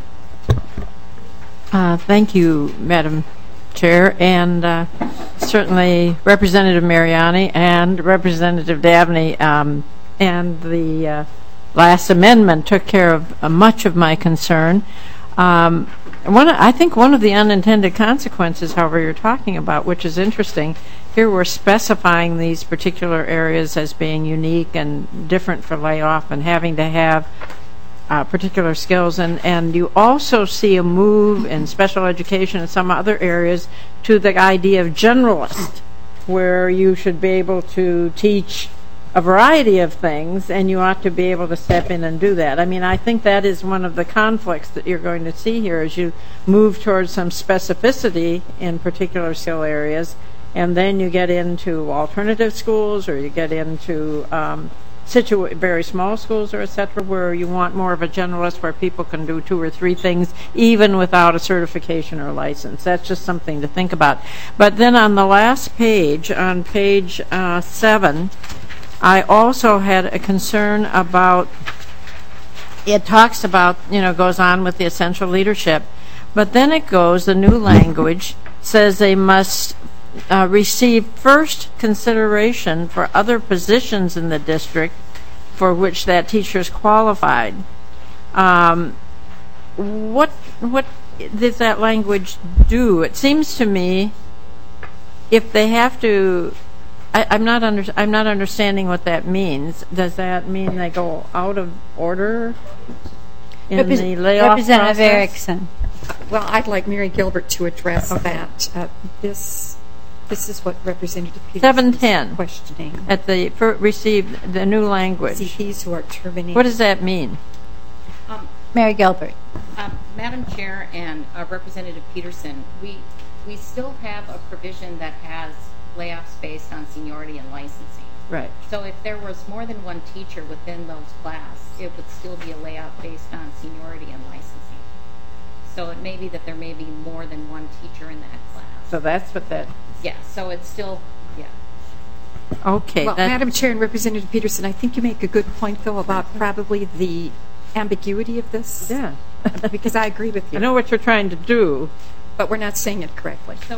Speaker 4: Uh, thank you, Madam Chair, and uh, certainly Representative Mariani and Representative Dabney, um, and the uh, last amendment took care of uh, much of my concern. Um, one, I think one of the unintended consequences, however, you're talking about, which is interesting, here we're specifying these particular areas as being unique and different for layoff and having to have uh, particular skills. And, and you also see a move in special education and some other areas to the idea of generalist, where you should be able to teach a variety of things, and you ought to be able to step in and do that. I mean, I think that is one of the conflicts that you're going to see here as you move towards some specificity in particular skill areas, and then you get into alternative schools, or you get into um, situ- very small schools, or et cetera, where you want more of a generalist, where people can do two or three things, even without a certification or license. That's just something to think about. But then on the last page, on page uh, seven, I also had a concern about, it talks about, you know, goes on with the essential leadership, but then it goes, the new language says they must uh, receive first consideration for other positions in the district for which that teacher is qualified. Um, what, what does that language do? It seems to me if they have to, I, I'm not under, I'm not understanding what that means. Does that mean they go out of order in
Speaker 13: Repres-
Speaker 4: the layoff
Speaker 13: Representative
Speaker 4: process?
Speaker 13: Erickson.
Speaker 1: Well, I'd like Mary Gilbert to address that. Uh, this, this is what Representative Peterson
Speaker 4: seven
Speaker 1: is
Speaker 4: ten
Speaker 1: questioning.
Speaker 4: At the for, receive the new language.
Speaker 1: C Ps who are terminated.
Speaker 4: What does that mean?
Speaker 3: Um,
Speaker 13: Mary Gilbert.
Speaker 3: Um, Madam Chair and uh, Representative Peterson, we we still have a provision that has layoffs based on seniority and licensing.
Speaker 4: Right.
Speaker 3: So if there was more than one teacher within those class, it would still be a layoff based on seniority and licensing. So it may be that there may be more than one teacher in that class.
Speaker 4: So that's what that.
Speaker 3: Yeah. So it's still, yeah.
Speaker 4: Okay.
Speaker 1: Well,
Speaker 4: that,
Speaker 1: Madam Chair and Representative Peterson, I think you make a good point, though, about probably the ambiguity of this.
Speaker 4: Yeah.
Speaker 1: Because I agree with you.
Speaker 4: I know what you're trying to do,
Speaker 1: but we're not saying it correctly.
Speaker 3: So.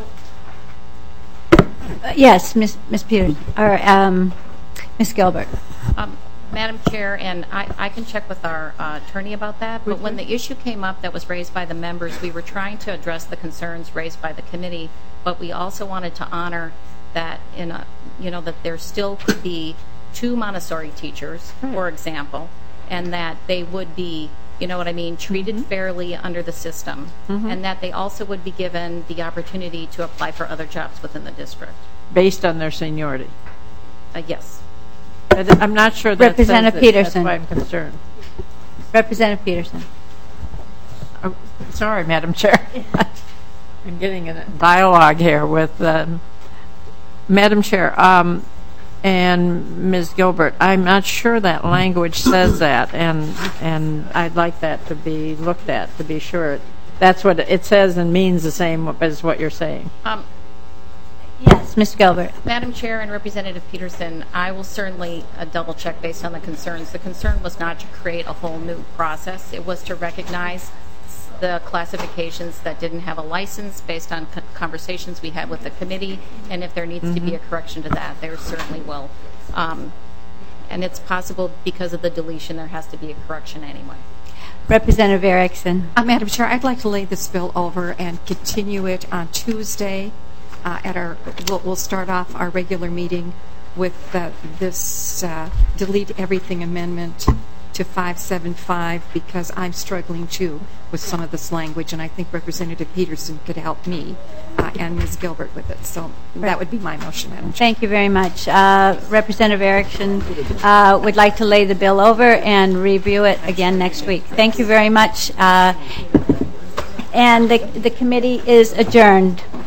Speaker 13: Uh, yes, Miz Miz Peterson, or um, Miz Gilbert.
Speaker 3: Um, Madam Chair, and I, I can check with our uh, attorney about that, but when the issue came up that was raised by the members, we were trying to address the concerns raised by the committee, but we also wanted to honor that in a, you know, that there still could be two Montessori teachers, right, for example, and that they would be, you know what I mean, treated mm-hmm. fairly under the system, mm-hmm. and that they also would be given the opportunity to apply for other jobs within the district.
Speaker 4: Based on their seniority?
Speaker 3: Uh, yes.
Speaker 4: I'm not sure that
Speaker 13: Representative Peterson.
Speaker 4: That's why I'm concerned.
Speaker 13: Representative Peterson.
Speaker 4: Oh, sorry, Madam Chair. I'm getting in a dialogue here with um, Madam Chair um, and Miz Gilbert. I'm not sure that language says that, and and I'd like that to be looked at to be sure. That's what it says and means the same as what you're saying.
Speaker 3: Um,
Speaker 13: Yes, Miz Gilbert.
Speaker 3: Madam Chair and Representative Peterson, I will certainly uh, double check based on the concerns. The concern was not to create a whole new process. It was to recognize the classifications that didn't have a license based on co- conversations we had with the committee, and if there needs mm-hmm. to be a correction to that, there certainly will. Um, and it's possible because of the deletion there has to be a correction anyway.
Speaker 13: Representative Erickson.
Speaker 1: Uh, Madam Chair, I'd like to lay this bill over and continue it on Tuesday. Uh, at our, we'll, we'll start off our regular meeting with uh, this uh, delete everything amendment to five seven five because I'm struggling too with some of this language, and I think Representative Peterson could help me uh, and Miz Gilbert with it. So that would be my motion, Madam Chair.
Speaker 13: Thank you very much. Uh, Representative Erickson uh, would like to lay the bill over and review it again next week. Thank you very much. Uh, and the, the committee is adjourned.